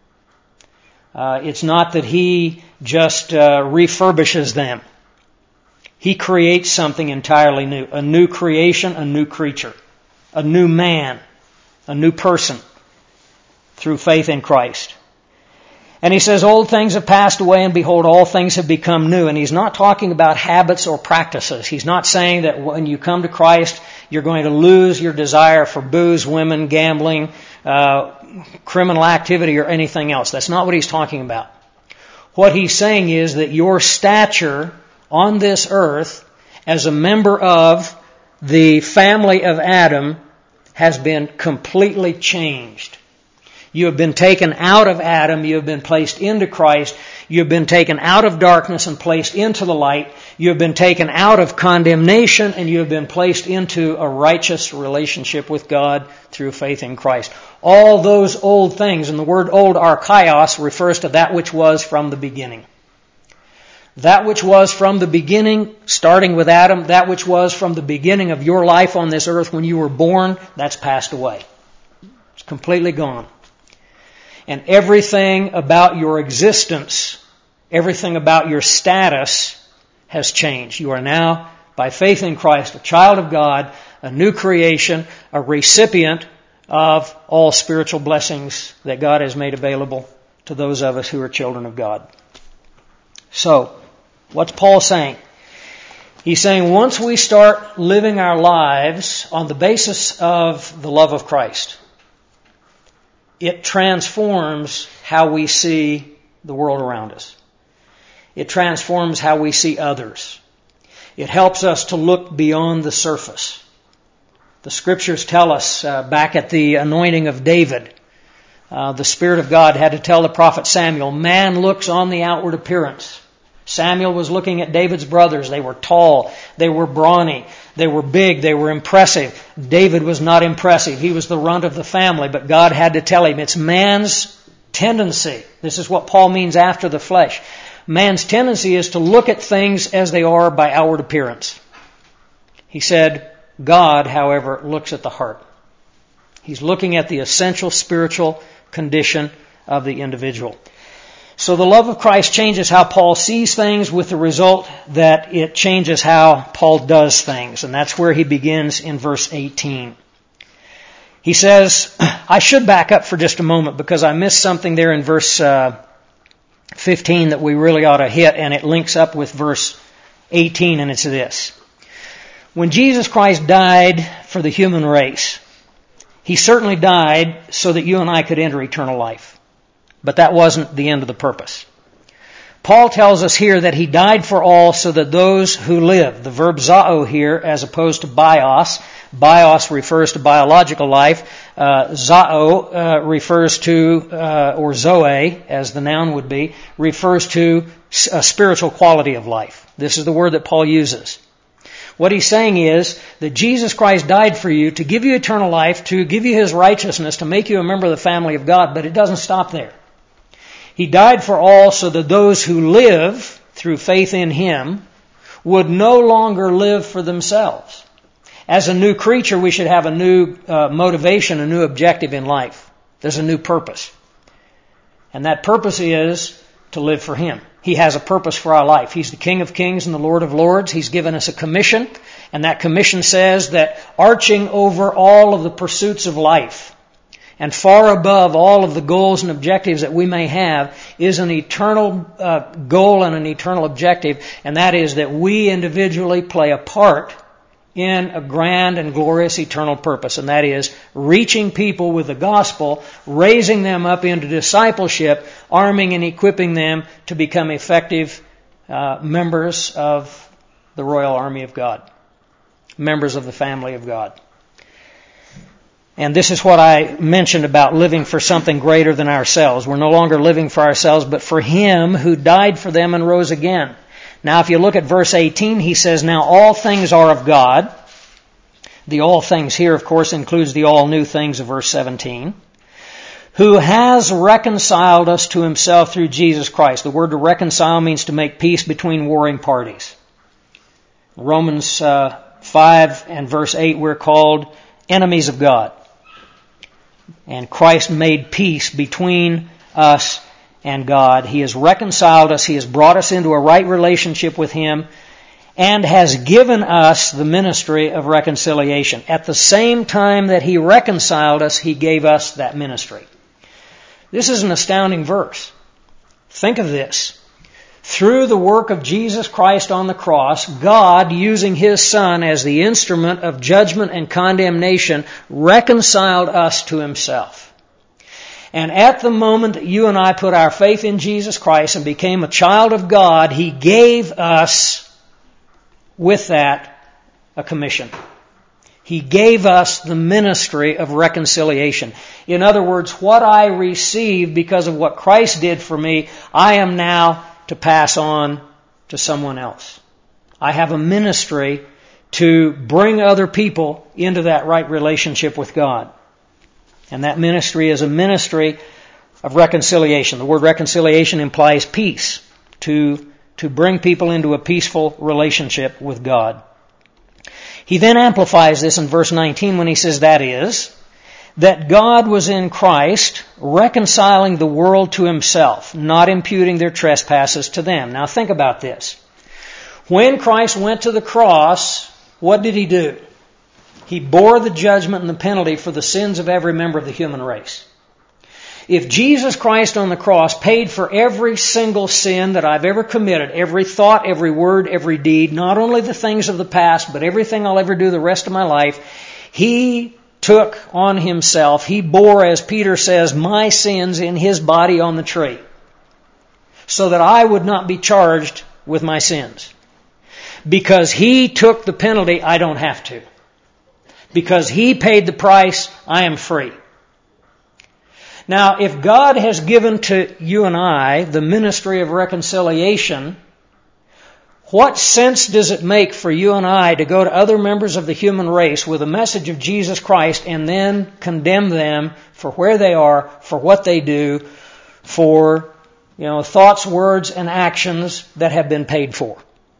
Uh, it's not that He just uh, refurbishes them. He creates something entirely new. A new creation, a new creature. A new man. A new person. Through faith in Christ. And he says, old things have passed away, and behold, all things have become new. And he's not talking about habits or practices. He's not saying that when you come to Christ, you're going to lose your desire for booze, women, gambling, uh, criminal activity, or anything else. That's not what he's talking about. What he's saying is that your stature on this earth as a member of the family of Adam has been completely changed. You have been taken out of Adam. You have been placed into Christ. You have been taken out of darkness and placed into the light. You have been taken out of condemnation, and you have been placed into a righteous relationship with God through faith in Christ. All those old things, and the word old, archaios, refers to that which was from the beginning. That which was from the beginning, starting with Adam, that which was from the beginning of your life on this earth when you were born, that's passed away. It's completely gone. And everything about your existence, everything about your status has changed. You are now, by faith in Christ, a child of God, a new creation, a recipient of all spiritual blessings that God has made available to those of us who are children of God. So, what's Paul saying? He's saying once we start living our lives on the basis of the love of Christ, it transforms how we see the world around us. It transforms how we see others. It helps us to look beyond the surface. The Scriptures tell us, uh, back at the anointing of David, uh, the Spirit of God had to tell the prophet Samuel, man looks on the outward appearance. Samuel was looking at David's brothers. They were tall. They were brawny. They were big. They were impressive. David was not impressive. He was the runt of the family, but God had to tell him it's man's tendency. This is what Paul means after the flesh. Man's tendency is to look at things as they are by outward appearance. He said, God, however, looks at the heart. He's looking at the essential spiritual condition of the individual. So the love of Christ changes how Paul sees things, with the result that it changes how Paul does things. And that's where he begins in verse eighteen. He says, I should back up for just a moment because I missed something there in verse uh, fifteen that we really ought to hit, and it links up with verse eighteen, and it's this. When Jesus Christ died for the human race, He certainly died so that you and I could enter eternal life. But that wasn't the end of the purpose. Paul tells us here that He died for all so that those who live, the verb zao here as opposed to bios, bios refers to biological life, uh, zao uh, refers to, uh, or zoe as the noun would be, refers to a spiritual quality of life. This is the word that Paul uses. What he's saying is that Jesus Christ died for you to give you eternal life, to give you His righteousness, to make you a member of the family of God, but it doesn't stop there. He died for all so that those who live through faith in Him would no longer live for themselves. As a new creature, we should have a new uh, motivation, a new objective in life. There's a new purpose. And that purpose is to live for Him. He has a purpose for our life. He's the King of Kings and the Lord of Lords. He's given us a commission, and that commission says that arching over all of the pursuits of life, and far above all of the goals and objectives that we may have, is an eternal uh, goal and an eternal objective, and that is that we individually play a part in a grand and glorious eternal purpose, and that is reaching people with the gospel, raising them up into discipleship, arming and equipping them to become effective uh, members of the royal army of God, members of the family of God. And this is what I mentioned about living for something greater than ourselves. We're no longer living for ourselves, but for Him who died for them and rose again. Now, if you look at verse eighteen, he says, now all things are of God. The all things here, of course, includes the all new things of verse seventeen. Who has reconciled us to Himself through Jesus Christ. The word to reconcile means to make peace between warring parties. Romans uh, five and verse eight, we're called enemies of God. And Christ made peace between us and God. He has reconciled us. He has brought us into a right relationship with Him and has given us the ministry of reconciliation. At the same time that He reconciled us, He gave us that ministry. This is an astounding verse. Think of this. Through the work of Jesus Christ on the cross, God, using His Son as the instrument of judgment and condemnation, reconciled us to Himself. And at the moment that you and I put our faith in Jesus Christ and became a child of God, He gave us, with that, a commission. He gave us the ministry of reconciliation. In other words, what I received because of what Christ did for me, I am now to pass on to someone else. I have a ministry to bring other people into that right relationship with God. And that ministry is a ministry of reconciliation. The word reconciliation implies peace, to, to bring people into a peaceful relationship with God. He then amplifies this in verse nineteen when he says, that is, that God was in Christ reconciling the world to Himself, not imputing their trespasses to them. Now think about this. When Christ went to the cross, what did He do? He bore the judgment and the penalty for the sins of every member of the human race. If Jesus Christ on the cross paid for every single sin that I've ever committed, every thought, every word, every deed, not only the things of the past, but everything I'll ever do the rest of my life, He took on Himself, He bore, as Peter says, my sins in His body on the tree, so that I would not be charged with my sins. Because He took the penalty, I don't have to. Because He paid the price, I am free. Now, if God has given to you and I the ministry of reconciliation, what sense does it make for you and I to go to other members of the human race with a message of Jesus Christ and then condemn them for where they are, for what they do, for, you know, thoughts, words, and actions that have been paid for?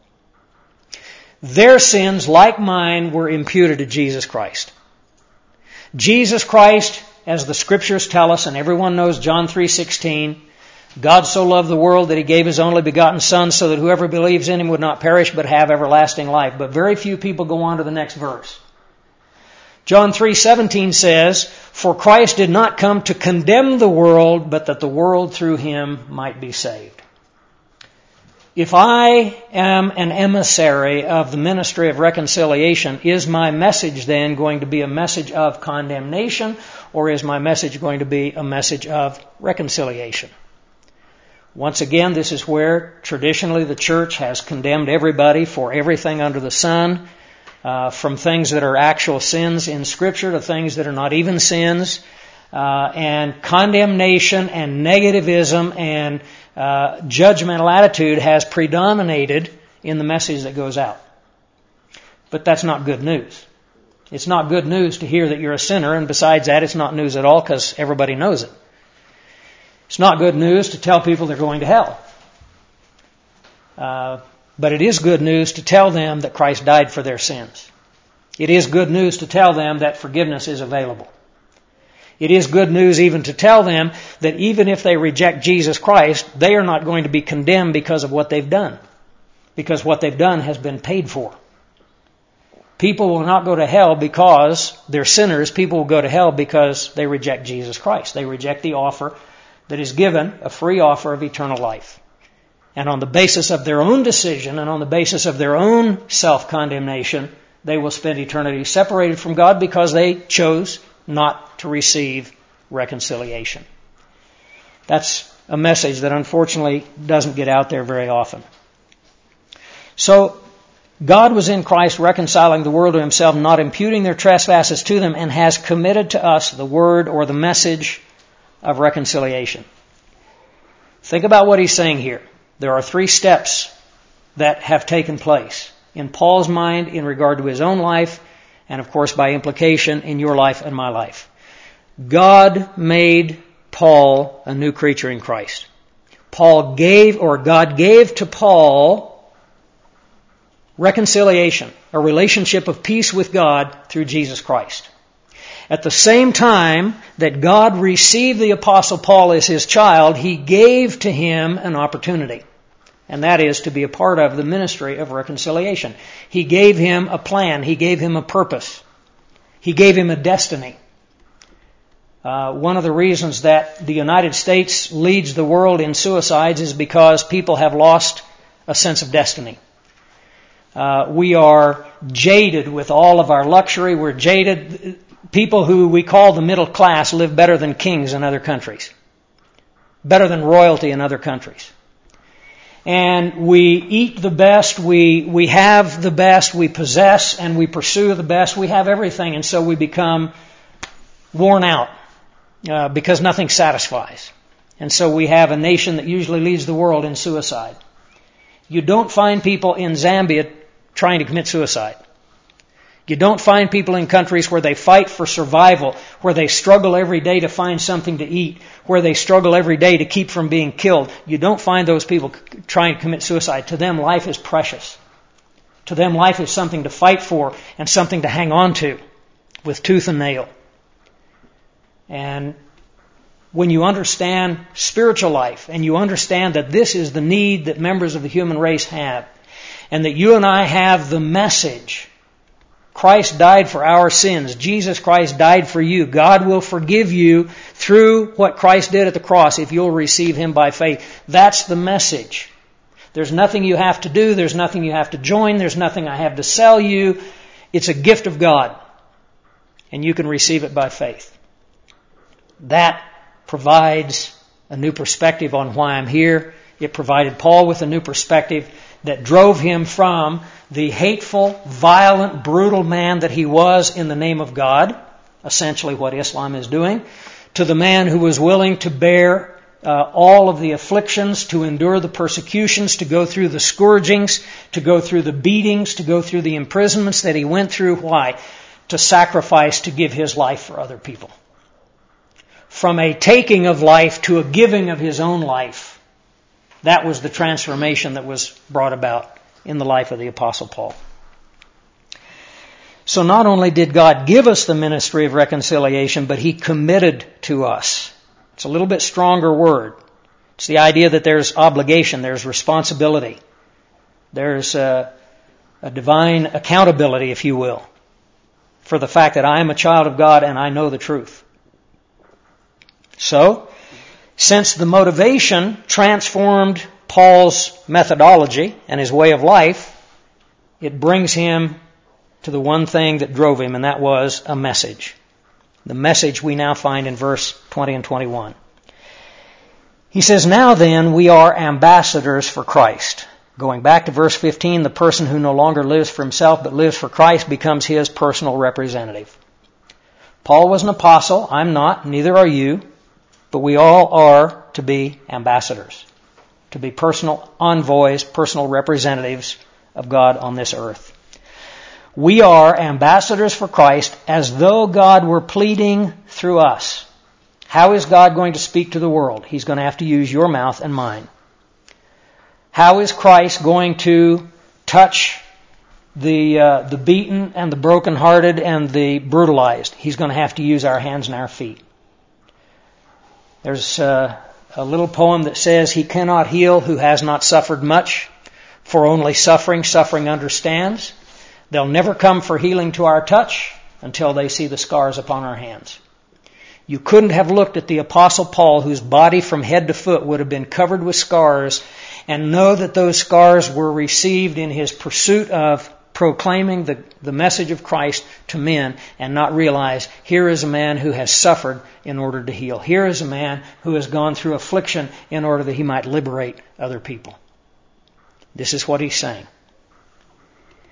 Their sins, like mine, were imputed to Jesus Christ. Jesus Christ, as the Scriptures tell us, and everyone knows John three sixteen, God so loved the world that He gave His only begotten Son so that whoever believes in Him would not perish but have everlasting life. But very few people go on to the next verse. John three seventeen says, for Christ did not come to condemn the world, but that the world through Him might be saved. If I am an emissary of the ministry of reconciliation, is my message then going to be a message of condemnation, or is my message going to be a message of reconciliation? Once again, this is where traditionally the church has condemned everybody for everything under the sun, uh, from things that are actual sins in Scripture to things that are not even sins, uh, and condemnation and negativism and uh, judgmental attitude has predominated in the message that goes out. But that's not good news. It's not good news to hear that you're a sinner, and besides that, it's not news at all because everybody knows it. It's not good news to tell people they're going to hell. Uh, but it is good news to tell them that Christ died for their sins. It is good news to tell them that forgiveness is available. It is good news even to tell them that even if they reject Jesus Christ, they are not going to be condemned because of what they've done. Because what they've done has been paid for. People will not go to hell because they're sinners. People will go to hell because they reject Jesus Christ. They reject the offer that is given, a free offer of eternal life. And on the basis of their own decision and on the basis of their own self-condemnation, they will spend eternity separated from God because they chose not to receive reconciliation. That's a message that unfortunately doesn't get out there very often. So, God was in Christ reconciling the world to himself, not imputing their trespasses to them, and has committed to us the word or the message of reconciliation. Think about what he's saying here. There are three steps that have taken place in Paul's mind in regard to his own life, and of course by implication in your life and my life. God made Paul a new creature in Christ. Paul gave, or God gave to Paul, reconciliation, a relationship of peace with God through Jesus Christ. At the same time that God received the Apostle Paul as his child, he gave to him an opportunity, and that is to be a part of the ministry of reconciliation. He gave him a plan. He gave him a purpose. He gave him a destiny. Uh, one of the reasons that the United States leads the world in suicides is because people have lost a sense of destiny. Uh, we are jaded with all of our luxury. We're jaded. People who we call the middle class live better than kings in other countries, better than royalty in other countries. And we eat the best, we we have the best, we possess and we pursue the best. We have everything, and so we become worn out uh, because nothing satisfies. And so we have a nation that usually leads the world in suicide. You don't find people in Zambia trying to commit suicide. You don't find people in countries where they fight for survival, where they struggle every day to find something to eat, where they struggle every day to keep from being killed. You don't find those people trying to commit suicide. To them, life is precious. To them, life is something to fight for and something to hang on to with tooth and nail. And when you understand spiritual life and you understand that this is the need that members of the human race have, and that you and I have the message, Christ died for our sins. Jesus Christ died for you. God will forgive you through what Christ did at the cross if you'll receive Him by faith. That's the message. There's nothing you have to do. There's nothing you have to join. There's nothing I have to sell you. It's a gift of God. And you can receive it by faith. That provides a new perspective on why I'm here. It provided Paul with a new perspective that drove him from the hateful, violent, brutal man that he was in the name of God, essentially what Islam is doing, to the man who was willing to bear uh, all of the afflictions, to endure the persecutions, to go through the scourgings, to go through the beatings, to go through the imprisonments that he went through. Why? To sacrifice, to give his life for other people. From a taking of life to a giving of his own life. That was the transformation that was brought about in the life of the Apostle Paul. So not only did God give us the ministry of reconciliation, but He committed to us. It's a little bit stronger word. It's the idea that there's obligation, there's responsibility. There's a, a divine accountability, if you will, for the fact that I am a child of God and I know the truth. So, since the motivation transformed Paul's methodology and his way of life, it brings him to the one thing that drove him, and that was a message. The message we now find in verse twenty and twenty-one. He says, "Now then, we are ambassadors for Christ." Going back to verse fifteen, the person who no longer lives for himself but lives for Christ becomes his personal representative. Paul was an apostle. I'm not. Neither are you. But we all are to be ambassadors, to be personal envoys, personal representatives of God on this earth. We are ambassadors for Christ as though God were pleading through us. How is God going to speak to the world? He's going to have to use your mouth and mine. How is Christ going to touch the uh, the beaten and the brokenhearted and the brutalized? He's going to have to use our hands and our feet. There's uh, a little poem that says, "He cannot heal who has not suffered much, for only suffering, suffering understands. They'll never come for healing to our touch until they see the scars upon our hands." You couldn't have looked at the Apostle Paul, whose body from head to foot would have been covered with scars, and know that those scars were received in his pursuit of proclaiming the, the message of Christ to men, and not realize, here is a man who has suffered in order to heal. Here is a man who has gone through affliction in order that he might liberate other people. This is what he's saying.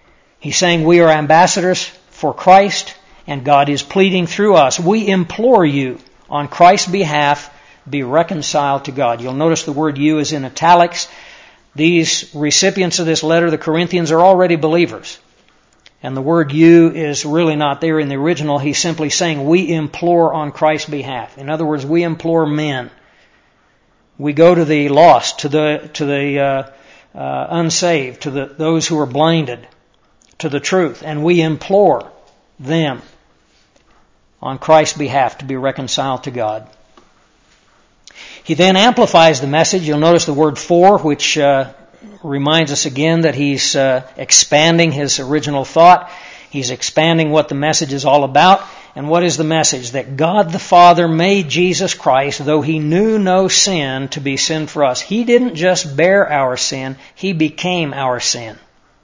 He's saying we are ambassadors for Christ, and God is pleading through us. We implore you on Christ's behalf, be reconciled to God. You'll notice the word you is in italics. These recipients of this letter, the Corinthians, are already believers. And the word you is really not there in the original. He's simply saying we implore on Christ's behalf. In other words, we implore men. We go to the lost, to the to the uh, uh, unsaved, to the those who are blinded to the truth, and we implore them on Christ's behalf to be reconciled to God. He then amplifies the message. You'll notice the word for, which uh, reminds us again that he's uh, expanding his original thought. He's expanding what the message is all about. And what is the message? That God the Father made Jesus Christ, though He knew no sin, to be sin for us. He didn't just bear our sin, He became our sin.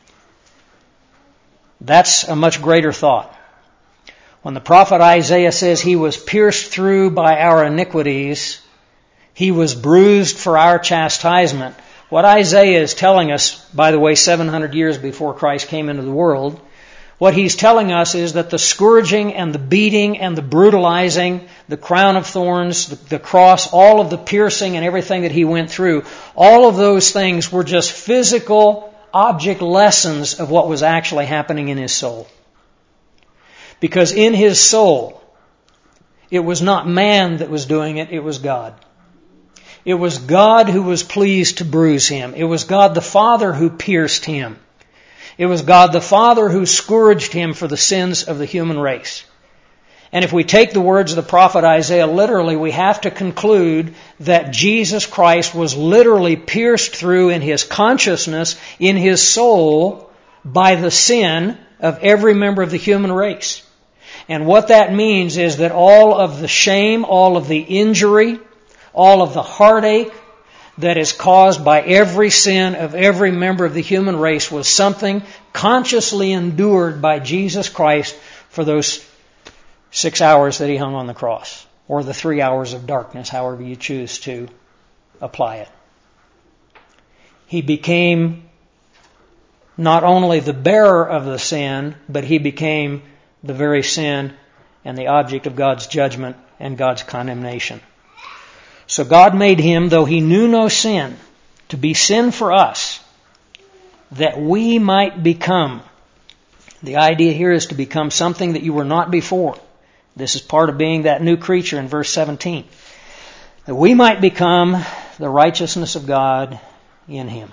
That's a much greater thought. When the prophet Isaiah says He was pierced through by our iniquities, He was bruised for our chastisement, what Isaiah is telling us, by the way, seven hundred years before Christ came into the world, what he's telling us is that the scourging and the beating and the brutalizing, the crown of thorns, the, the cross, all of the piercing and everything that he went through, all of those things were just physical object lessons of what was actually happening in his soul. Because in his soul, it was not man that was doing it, it was God. It was God who was pleased to bruise him. It was God the Father who pierced him. It was God the Father who scourged him for the sins of the human race. And if we take the words of the prophet Isaiah literally, we have to conclude that Jesus Christ was literally pierced through in his consciousness, in his soul, by the sin of every member of the human race. And what that means is that all of the shame, all of the injury, all of the heartache that is caused by every sin of every member of the human race was something consciously endured by Jesus Christ for those six hours that he hung on the cross, or the three hours of darkness, however you choose to apply it. He became not only the bearer of the sin, but he became the very sin and the object of God's judgment and God's condemnation. So God made him, though he knew no sin, to be sin for us, that we might become. The idea here is to become something that you were not before. This is part of being that new creature in verse seventeen. That we might become the righteousness of God in him.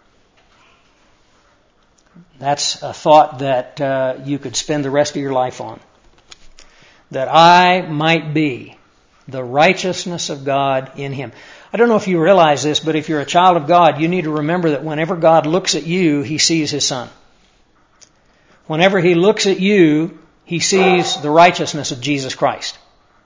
That's a thought that uh, you could spend the rest of your life on. That I might be the righteousness of God in him. I don't know if you realize this, but if you're a child of God, you need to remember that whenever God looks at you, he sees his Son. Whenever he looks at you, he sees the righteousness of Jesus Christ.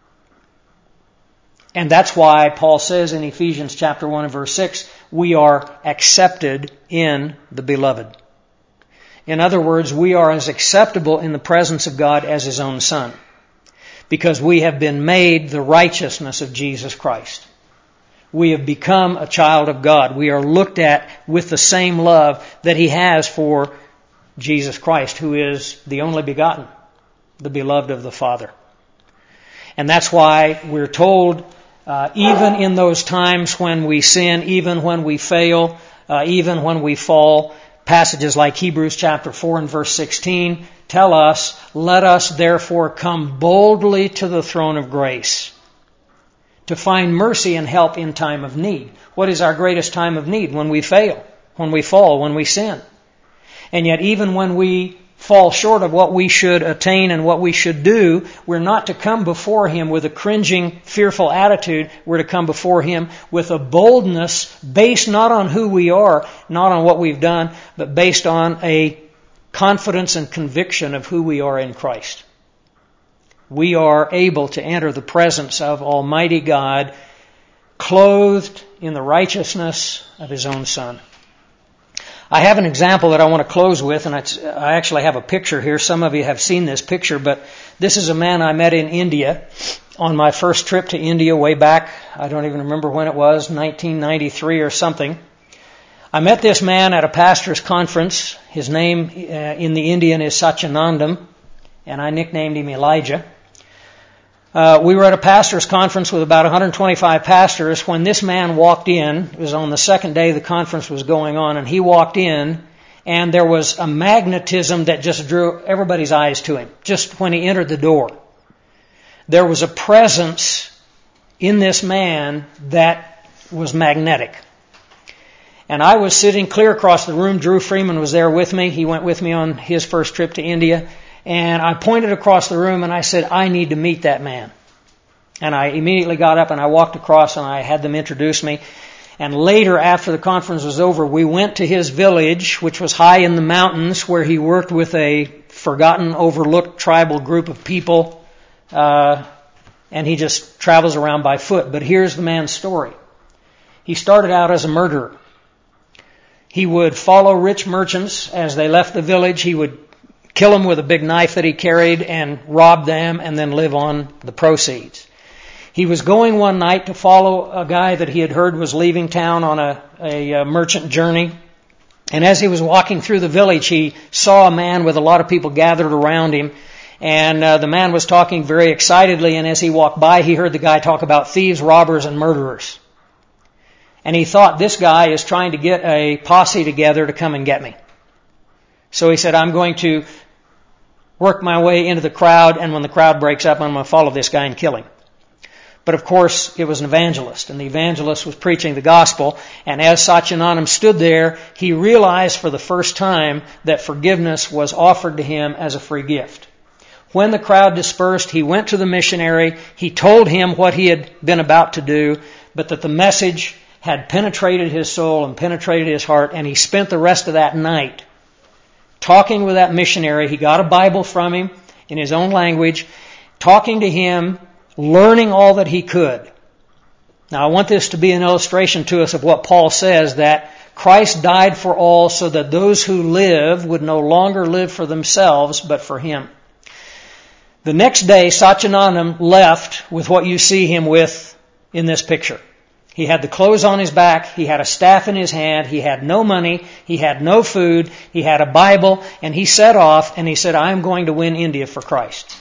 And that's why Paul says in Ephesians chapter one and verse six, we are accepted in the beloved. In other words, we are as acceptable in the presence of God as his own Son, because we have been made the righteousness of Jesus Christ. We have become a child of God. We are looked at with the same love that he has for Jesus Christ, who is the only begotten, the beloved of the Father. And that's why we're told, uh, even in those times when we sin, even when we fail, uh, even when we fall, passages like Hebrews chapter four and verse sixteen tell us, let us therefore come boldly to the throne of grace to find mercy and help in time of need. What is our greatest time of need? When we fail, when we fall, when we sin. And yet even when we fall short of what we should attain and what we should do, we're not to come before him with a cringing, fearful attitude. We're to come before him with a boldness based not on who we are, not on what we've done, but based on a confidence and conviction of who we are in Christ. We are able to enter the presence of Almighty God, clothed in the righteousness of his own Son. I have an example that I want to close with, and it's, I actually have a picture here. Some of you have seen this picture, but this is a man I met in India on my first trip to India way back. I don't even remember when it was, nineteen ninety-three or something. I met this man at a pastor's conference. His name uh, in the Indian is Satyanandam, and I nicknamed him Elijah. Uh, we were at a pastor's conference with about one hundred twenty-five pastors when this man walked in. It was on the second day the conference was going on, and he walked in, and there was a magnetism that just drew everybody's eyes to him, just when he entered the door. There was a presence in this man that was magnetic. And I was sitting clear across the room. Drew Freeman was there with me. He went with me on his first trip to India. And I pointed across the room and I said, I need to meet that man. And I immediately got up and I walked across and I had them introduce me. And later, after the conference was over, we went to his village, which was high in the mountains, where he worked with a forgotten, overlooked tribal group of people. Uh, and he just travels around by foot. But here's the man's story. He started out as a murderer. He would follow rich merchants as they left the village. He would kill them with a big knife that he carried and rob them and then live on the proceeds. He was going one night to follow a guy that he had heard was leaving town on a, a, a merchant journey. And as he was walking through the village, he saw a man with a lot of people gathered around him. And uh, the man was talking very excitedly. And as he walked by, he heard the guy talk about thieves, robbers, and murderers. And he thought, this guy is trying to get a posse together to come and get me. So he said, I'm going to work my way into the crowd, and when the crowd breaks up, I'm going to follow this guy and kill him. But of course, it was an evangelist, and the evangelist was preaching the gospel. And as Satyanandam stood there, he realized for the first time that forgiveness was offered to him as a free gift. When the crowd dispersed, he went to the missionary. He told him what he had been about to do, but that the message had penetrated his soul and penetrated his heart, and he spent the rest of that night talking with that missionary. He got a Bible from him in his own language, talking to him, learning all that he could. Now, I want this to be an illustration to us of what Paul says, that Christ died for all so that those who live would no longer live for themselves, but for him. The next day, Satyanandam left with what you see him with in this picture. He had the clothes on his back, he had a staff in his hand, he had no money, he had no food, he had a Bible, and he set off and he said, I'm going to win India for Christ.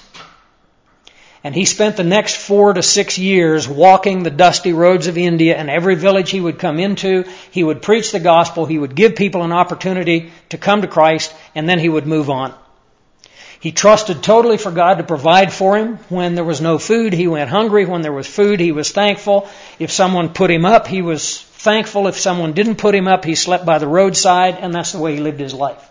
And he spent the next four to six years walking the dusty roads of India, and every village he would come into, he would preach the gospel, he would give people an opportunity to come to Christ, and then he would move on. He trusted totally for God to provide for him. When there was no food, he went hungry. When there was food, he was thankful. If someone put him up, he was thankful. If someone didn't put him up, he slept by the roadside, and that's the way he lived his life.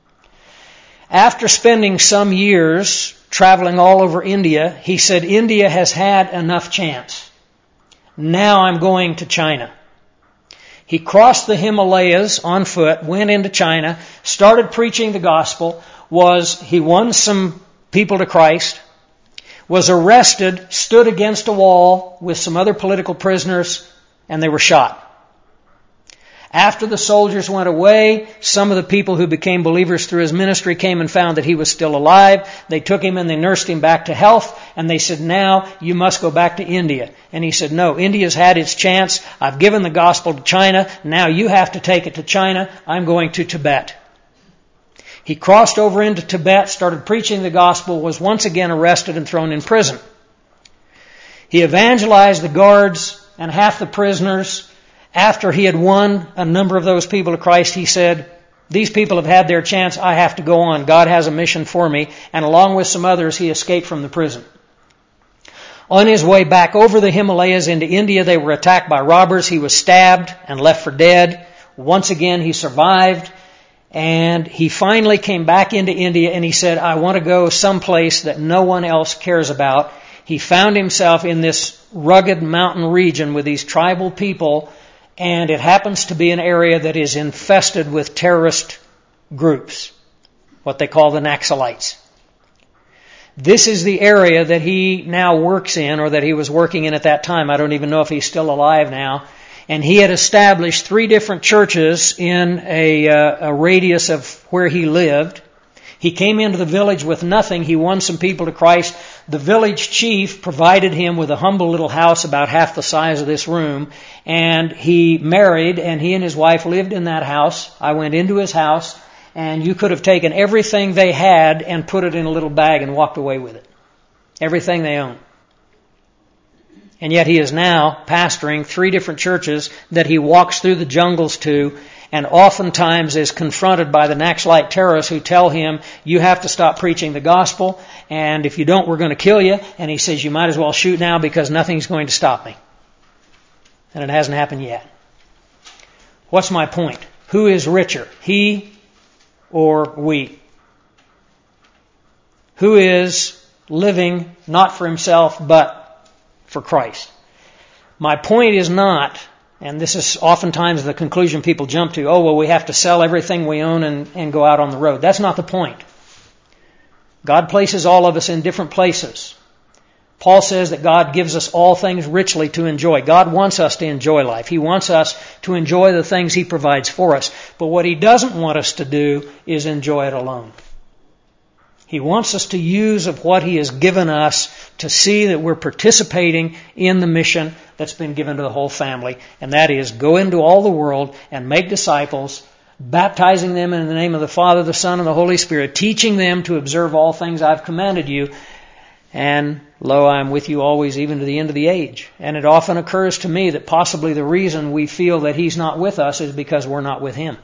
After spending some years traveling all over India, he said, India has had enough chance. Now I'm going to China. He crossed the Himalayas on foot, went into China, started preaching the gospel. Was he won some people to Christ, was arrested, stood against a wall with some other political prisoners, and they were shot. After the soldiers went away, some of the people who became believers through his ministry came and found that he was still alive. They took him and they nursed him back to health, and they said, now you must go back to India. And he said, no, India's had its chance. I've given the gospel to China. Now you have to take it to China. I'm going to Tibet. He crossed over into Tibet, started preaching the gospel, was once again arrested and thrown in prison. He evangelized the guards and half the prisoners. After he had won a number of those people to Christ, he said, these people have had their chance, I have to go on. God has a mission for me. And along with some others, he escaped from the prison. On his way back over the Himalayas into India, they were attacked by robbers. He was stabbed and left for dead. Once again, he survived. And he finally came back into India and he said, I want to go someplace that no one else cares about. He found himself in this rugged mountain region with these tribal people, and it happens to be an area that is infested with terrorist groups, what they call the Naxalites. This is the area that he now works in, or that he was working in at that time. I don't even know if he's still alive now. And he had established three different churches in a, uh, a radius of where he lived. He came into the village with nothing. He won some people to Christ. the village chief provided him with a humble little house about half the size of this room, and he married, and he and his wife lived in that house. I went into his house, and you could have taken everything they had and put it in a little bag and walked away with it. Everything they owned. And yet he is now pastoring three different churches that he walks through the jungles to, and oftentimes is confronted by the Naxalite terrorists who tell him, you have to stop preaching the gospel, and if you don't, we're going to kill you. And he says, you might as well shoot now because nothing's going to stop me. And it hasn't happened yet. What's my point? Who is richer, he or we? Who is living not for himself but for Christ? My point is not, and this is oftentimes the conclusion people jump to, oh, well, we have to sell everything we own and, and go out on the road. That's not the point. God places all of us in different places. Paul says that God gives us all things richly to enjoy. God wants us to enjoy life. He wants us to enjoy the things He provides for us. But what He doesn't want us to do is enjoy it alone. He wants us to use of what He has given us to see that we're participating in the mission that's been given to the whole family. And that is, go into all the world and make disciples, baptizing them in the name of the Father, the Son, and the Holy Spirit, teaching them to observe all things I've commanded you. And lo, I am with you always, even to the end of the age. And it often occurs to me that possibly the reason we feel that He's not with us is because we're not with Him.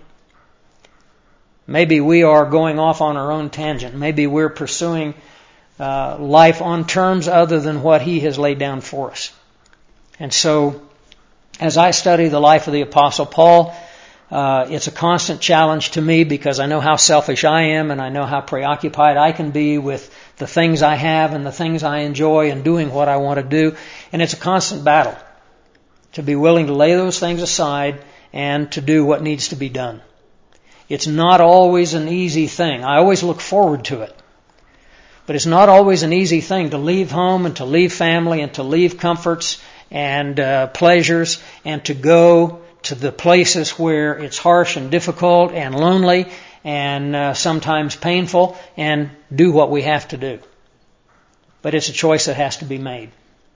Maybe we are going off on our own tangent. Maybe we're pursuing uh, life on terms other than what He has laid down for us. And so, as I study the life of the Apostle Paul, uh, it's a constant challenge to me because I know how selfish I am and I know how preoccupied I can be with the things I have and the things I enjoy and doing what I want to do. And it's a constant battle to be willing to lay those things aside and to do what needs to be done. It's not always an easy thing. I always look forward to it. But it's not always an easy thing to leave home and to leave family and to leave comforts and uh, pleasures and to go to the places where it's harsh and difficult and lonely and uh, sometimes painful and do what we have to do. But it's a choice that has to be made.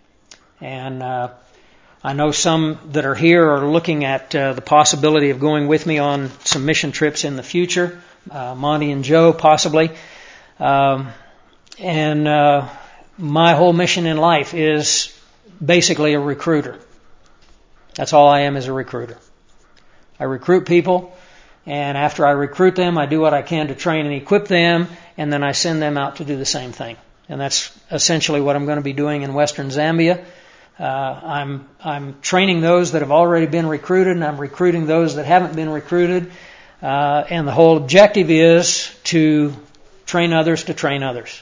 And uh, I know some that are here are looking at uh, the possibility of going with me on some mission trips in the future. Uh, Monty and Joe, possibly. Um, and uh, my whole mission in life is basically a recruiter. That's all I am, is a recruiter. I recruit people, and after I recruit them, I do what I can to train and equip them, and then I send them out to do the same thing. And that's essentially what I'm going to be doing in Western Zambia. Uh, I'm I'm training those that have already been recruited, and I'm recruiting those that haven't been recruited. Uh, and the whole objective is to train others to train others.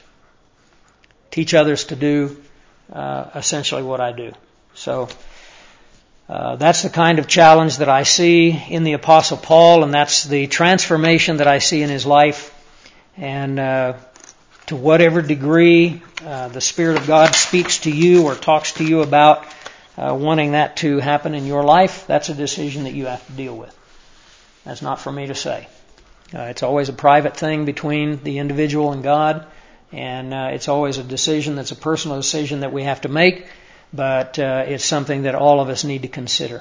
Teach others to do uh, essentially what I do. So uh, that's the kind of challenge that I see in the Apostle Paul, and that's the transformation that I see in his life. And uh, to whatever degree uh, the Spirit of God speaks to you or talks to you about uh, wanting that to happen in your life, that's a decision that you have to deal with. That's not for me to say. Uh, it's always a private thing between the individual and God, and uh, it's always a decision that's a personal decision that we have to make, but uh, it's something that all of us need to consider.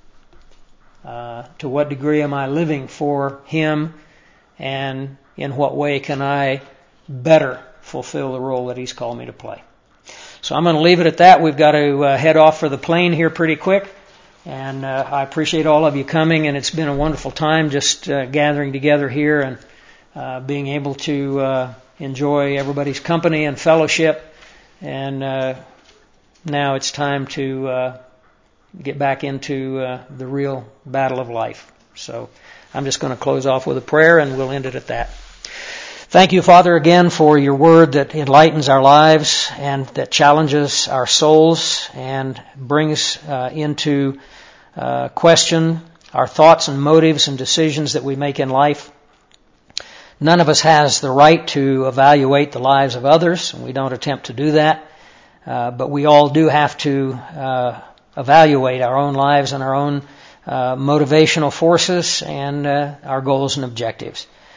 Uh, to what degree am I living for Him, and in what way can I better fulfill the role that He's called me to play? So I'm going to leave it at that. We've got to uh, head off for the plane here pretty quick. And uh, I appreciate all of you coming, and it's been a wonderful time just uh, gathering together here and uh, being able to uh, enjoy everybody's company and fellowship. And uh, now it's time to uh, get back into uh, the real battle of life. So I'm just going to close off with a prayer, and we'll end it at that. Thank you, Father, again for your word that enlightens our lives and that challenges our souls and brings uh, into uh, question our thoughts and motives and decisions that we make in life. None of us has the right to evaluate the lives of others, and we don't attempt to do that. Uh, but we all do have to uh, evaluate our own lives and our own uh, motivational forces and uh, our goals and objectives.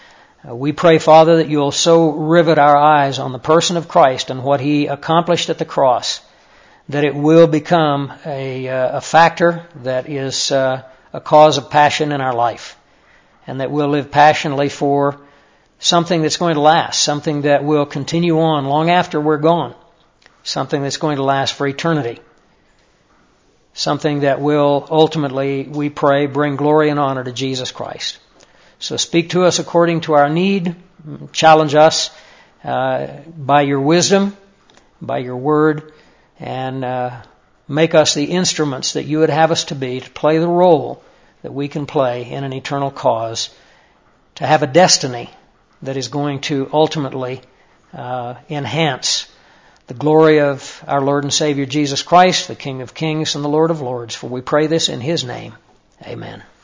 Uh, we pray, Father, that you'll so rivet our eyes on the person of Christ and what He accomplished at the cross that it will become a, uh, a factor that is uh, a cause of passion in our life, and that we'll live passionately for something that's going to last, something that will continue on long after we're gone, something that's going to last for eternity, something that will ultimately, we pray, bring glory and honor to Jesus Christ. So speak to us according to our need, challenge us uh, by your wisdom, by your word, and uh, make us the instruments that you would have us to be, to play the role that we can play in an eternal cause, to have a destiny that is going to ultimately uh, enhance the glory of our Lord and Savior Jesus Christ, the King of Kings and the Lord of Lords. For we pray this in His name. Amen.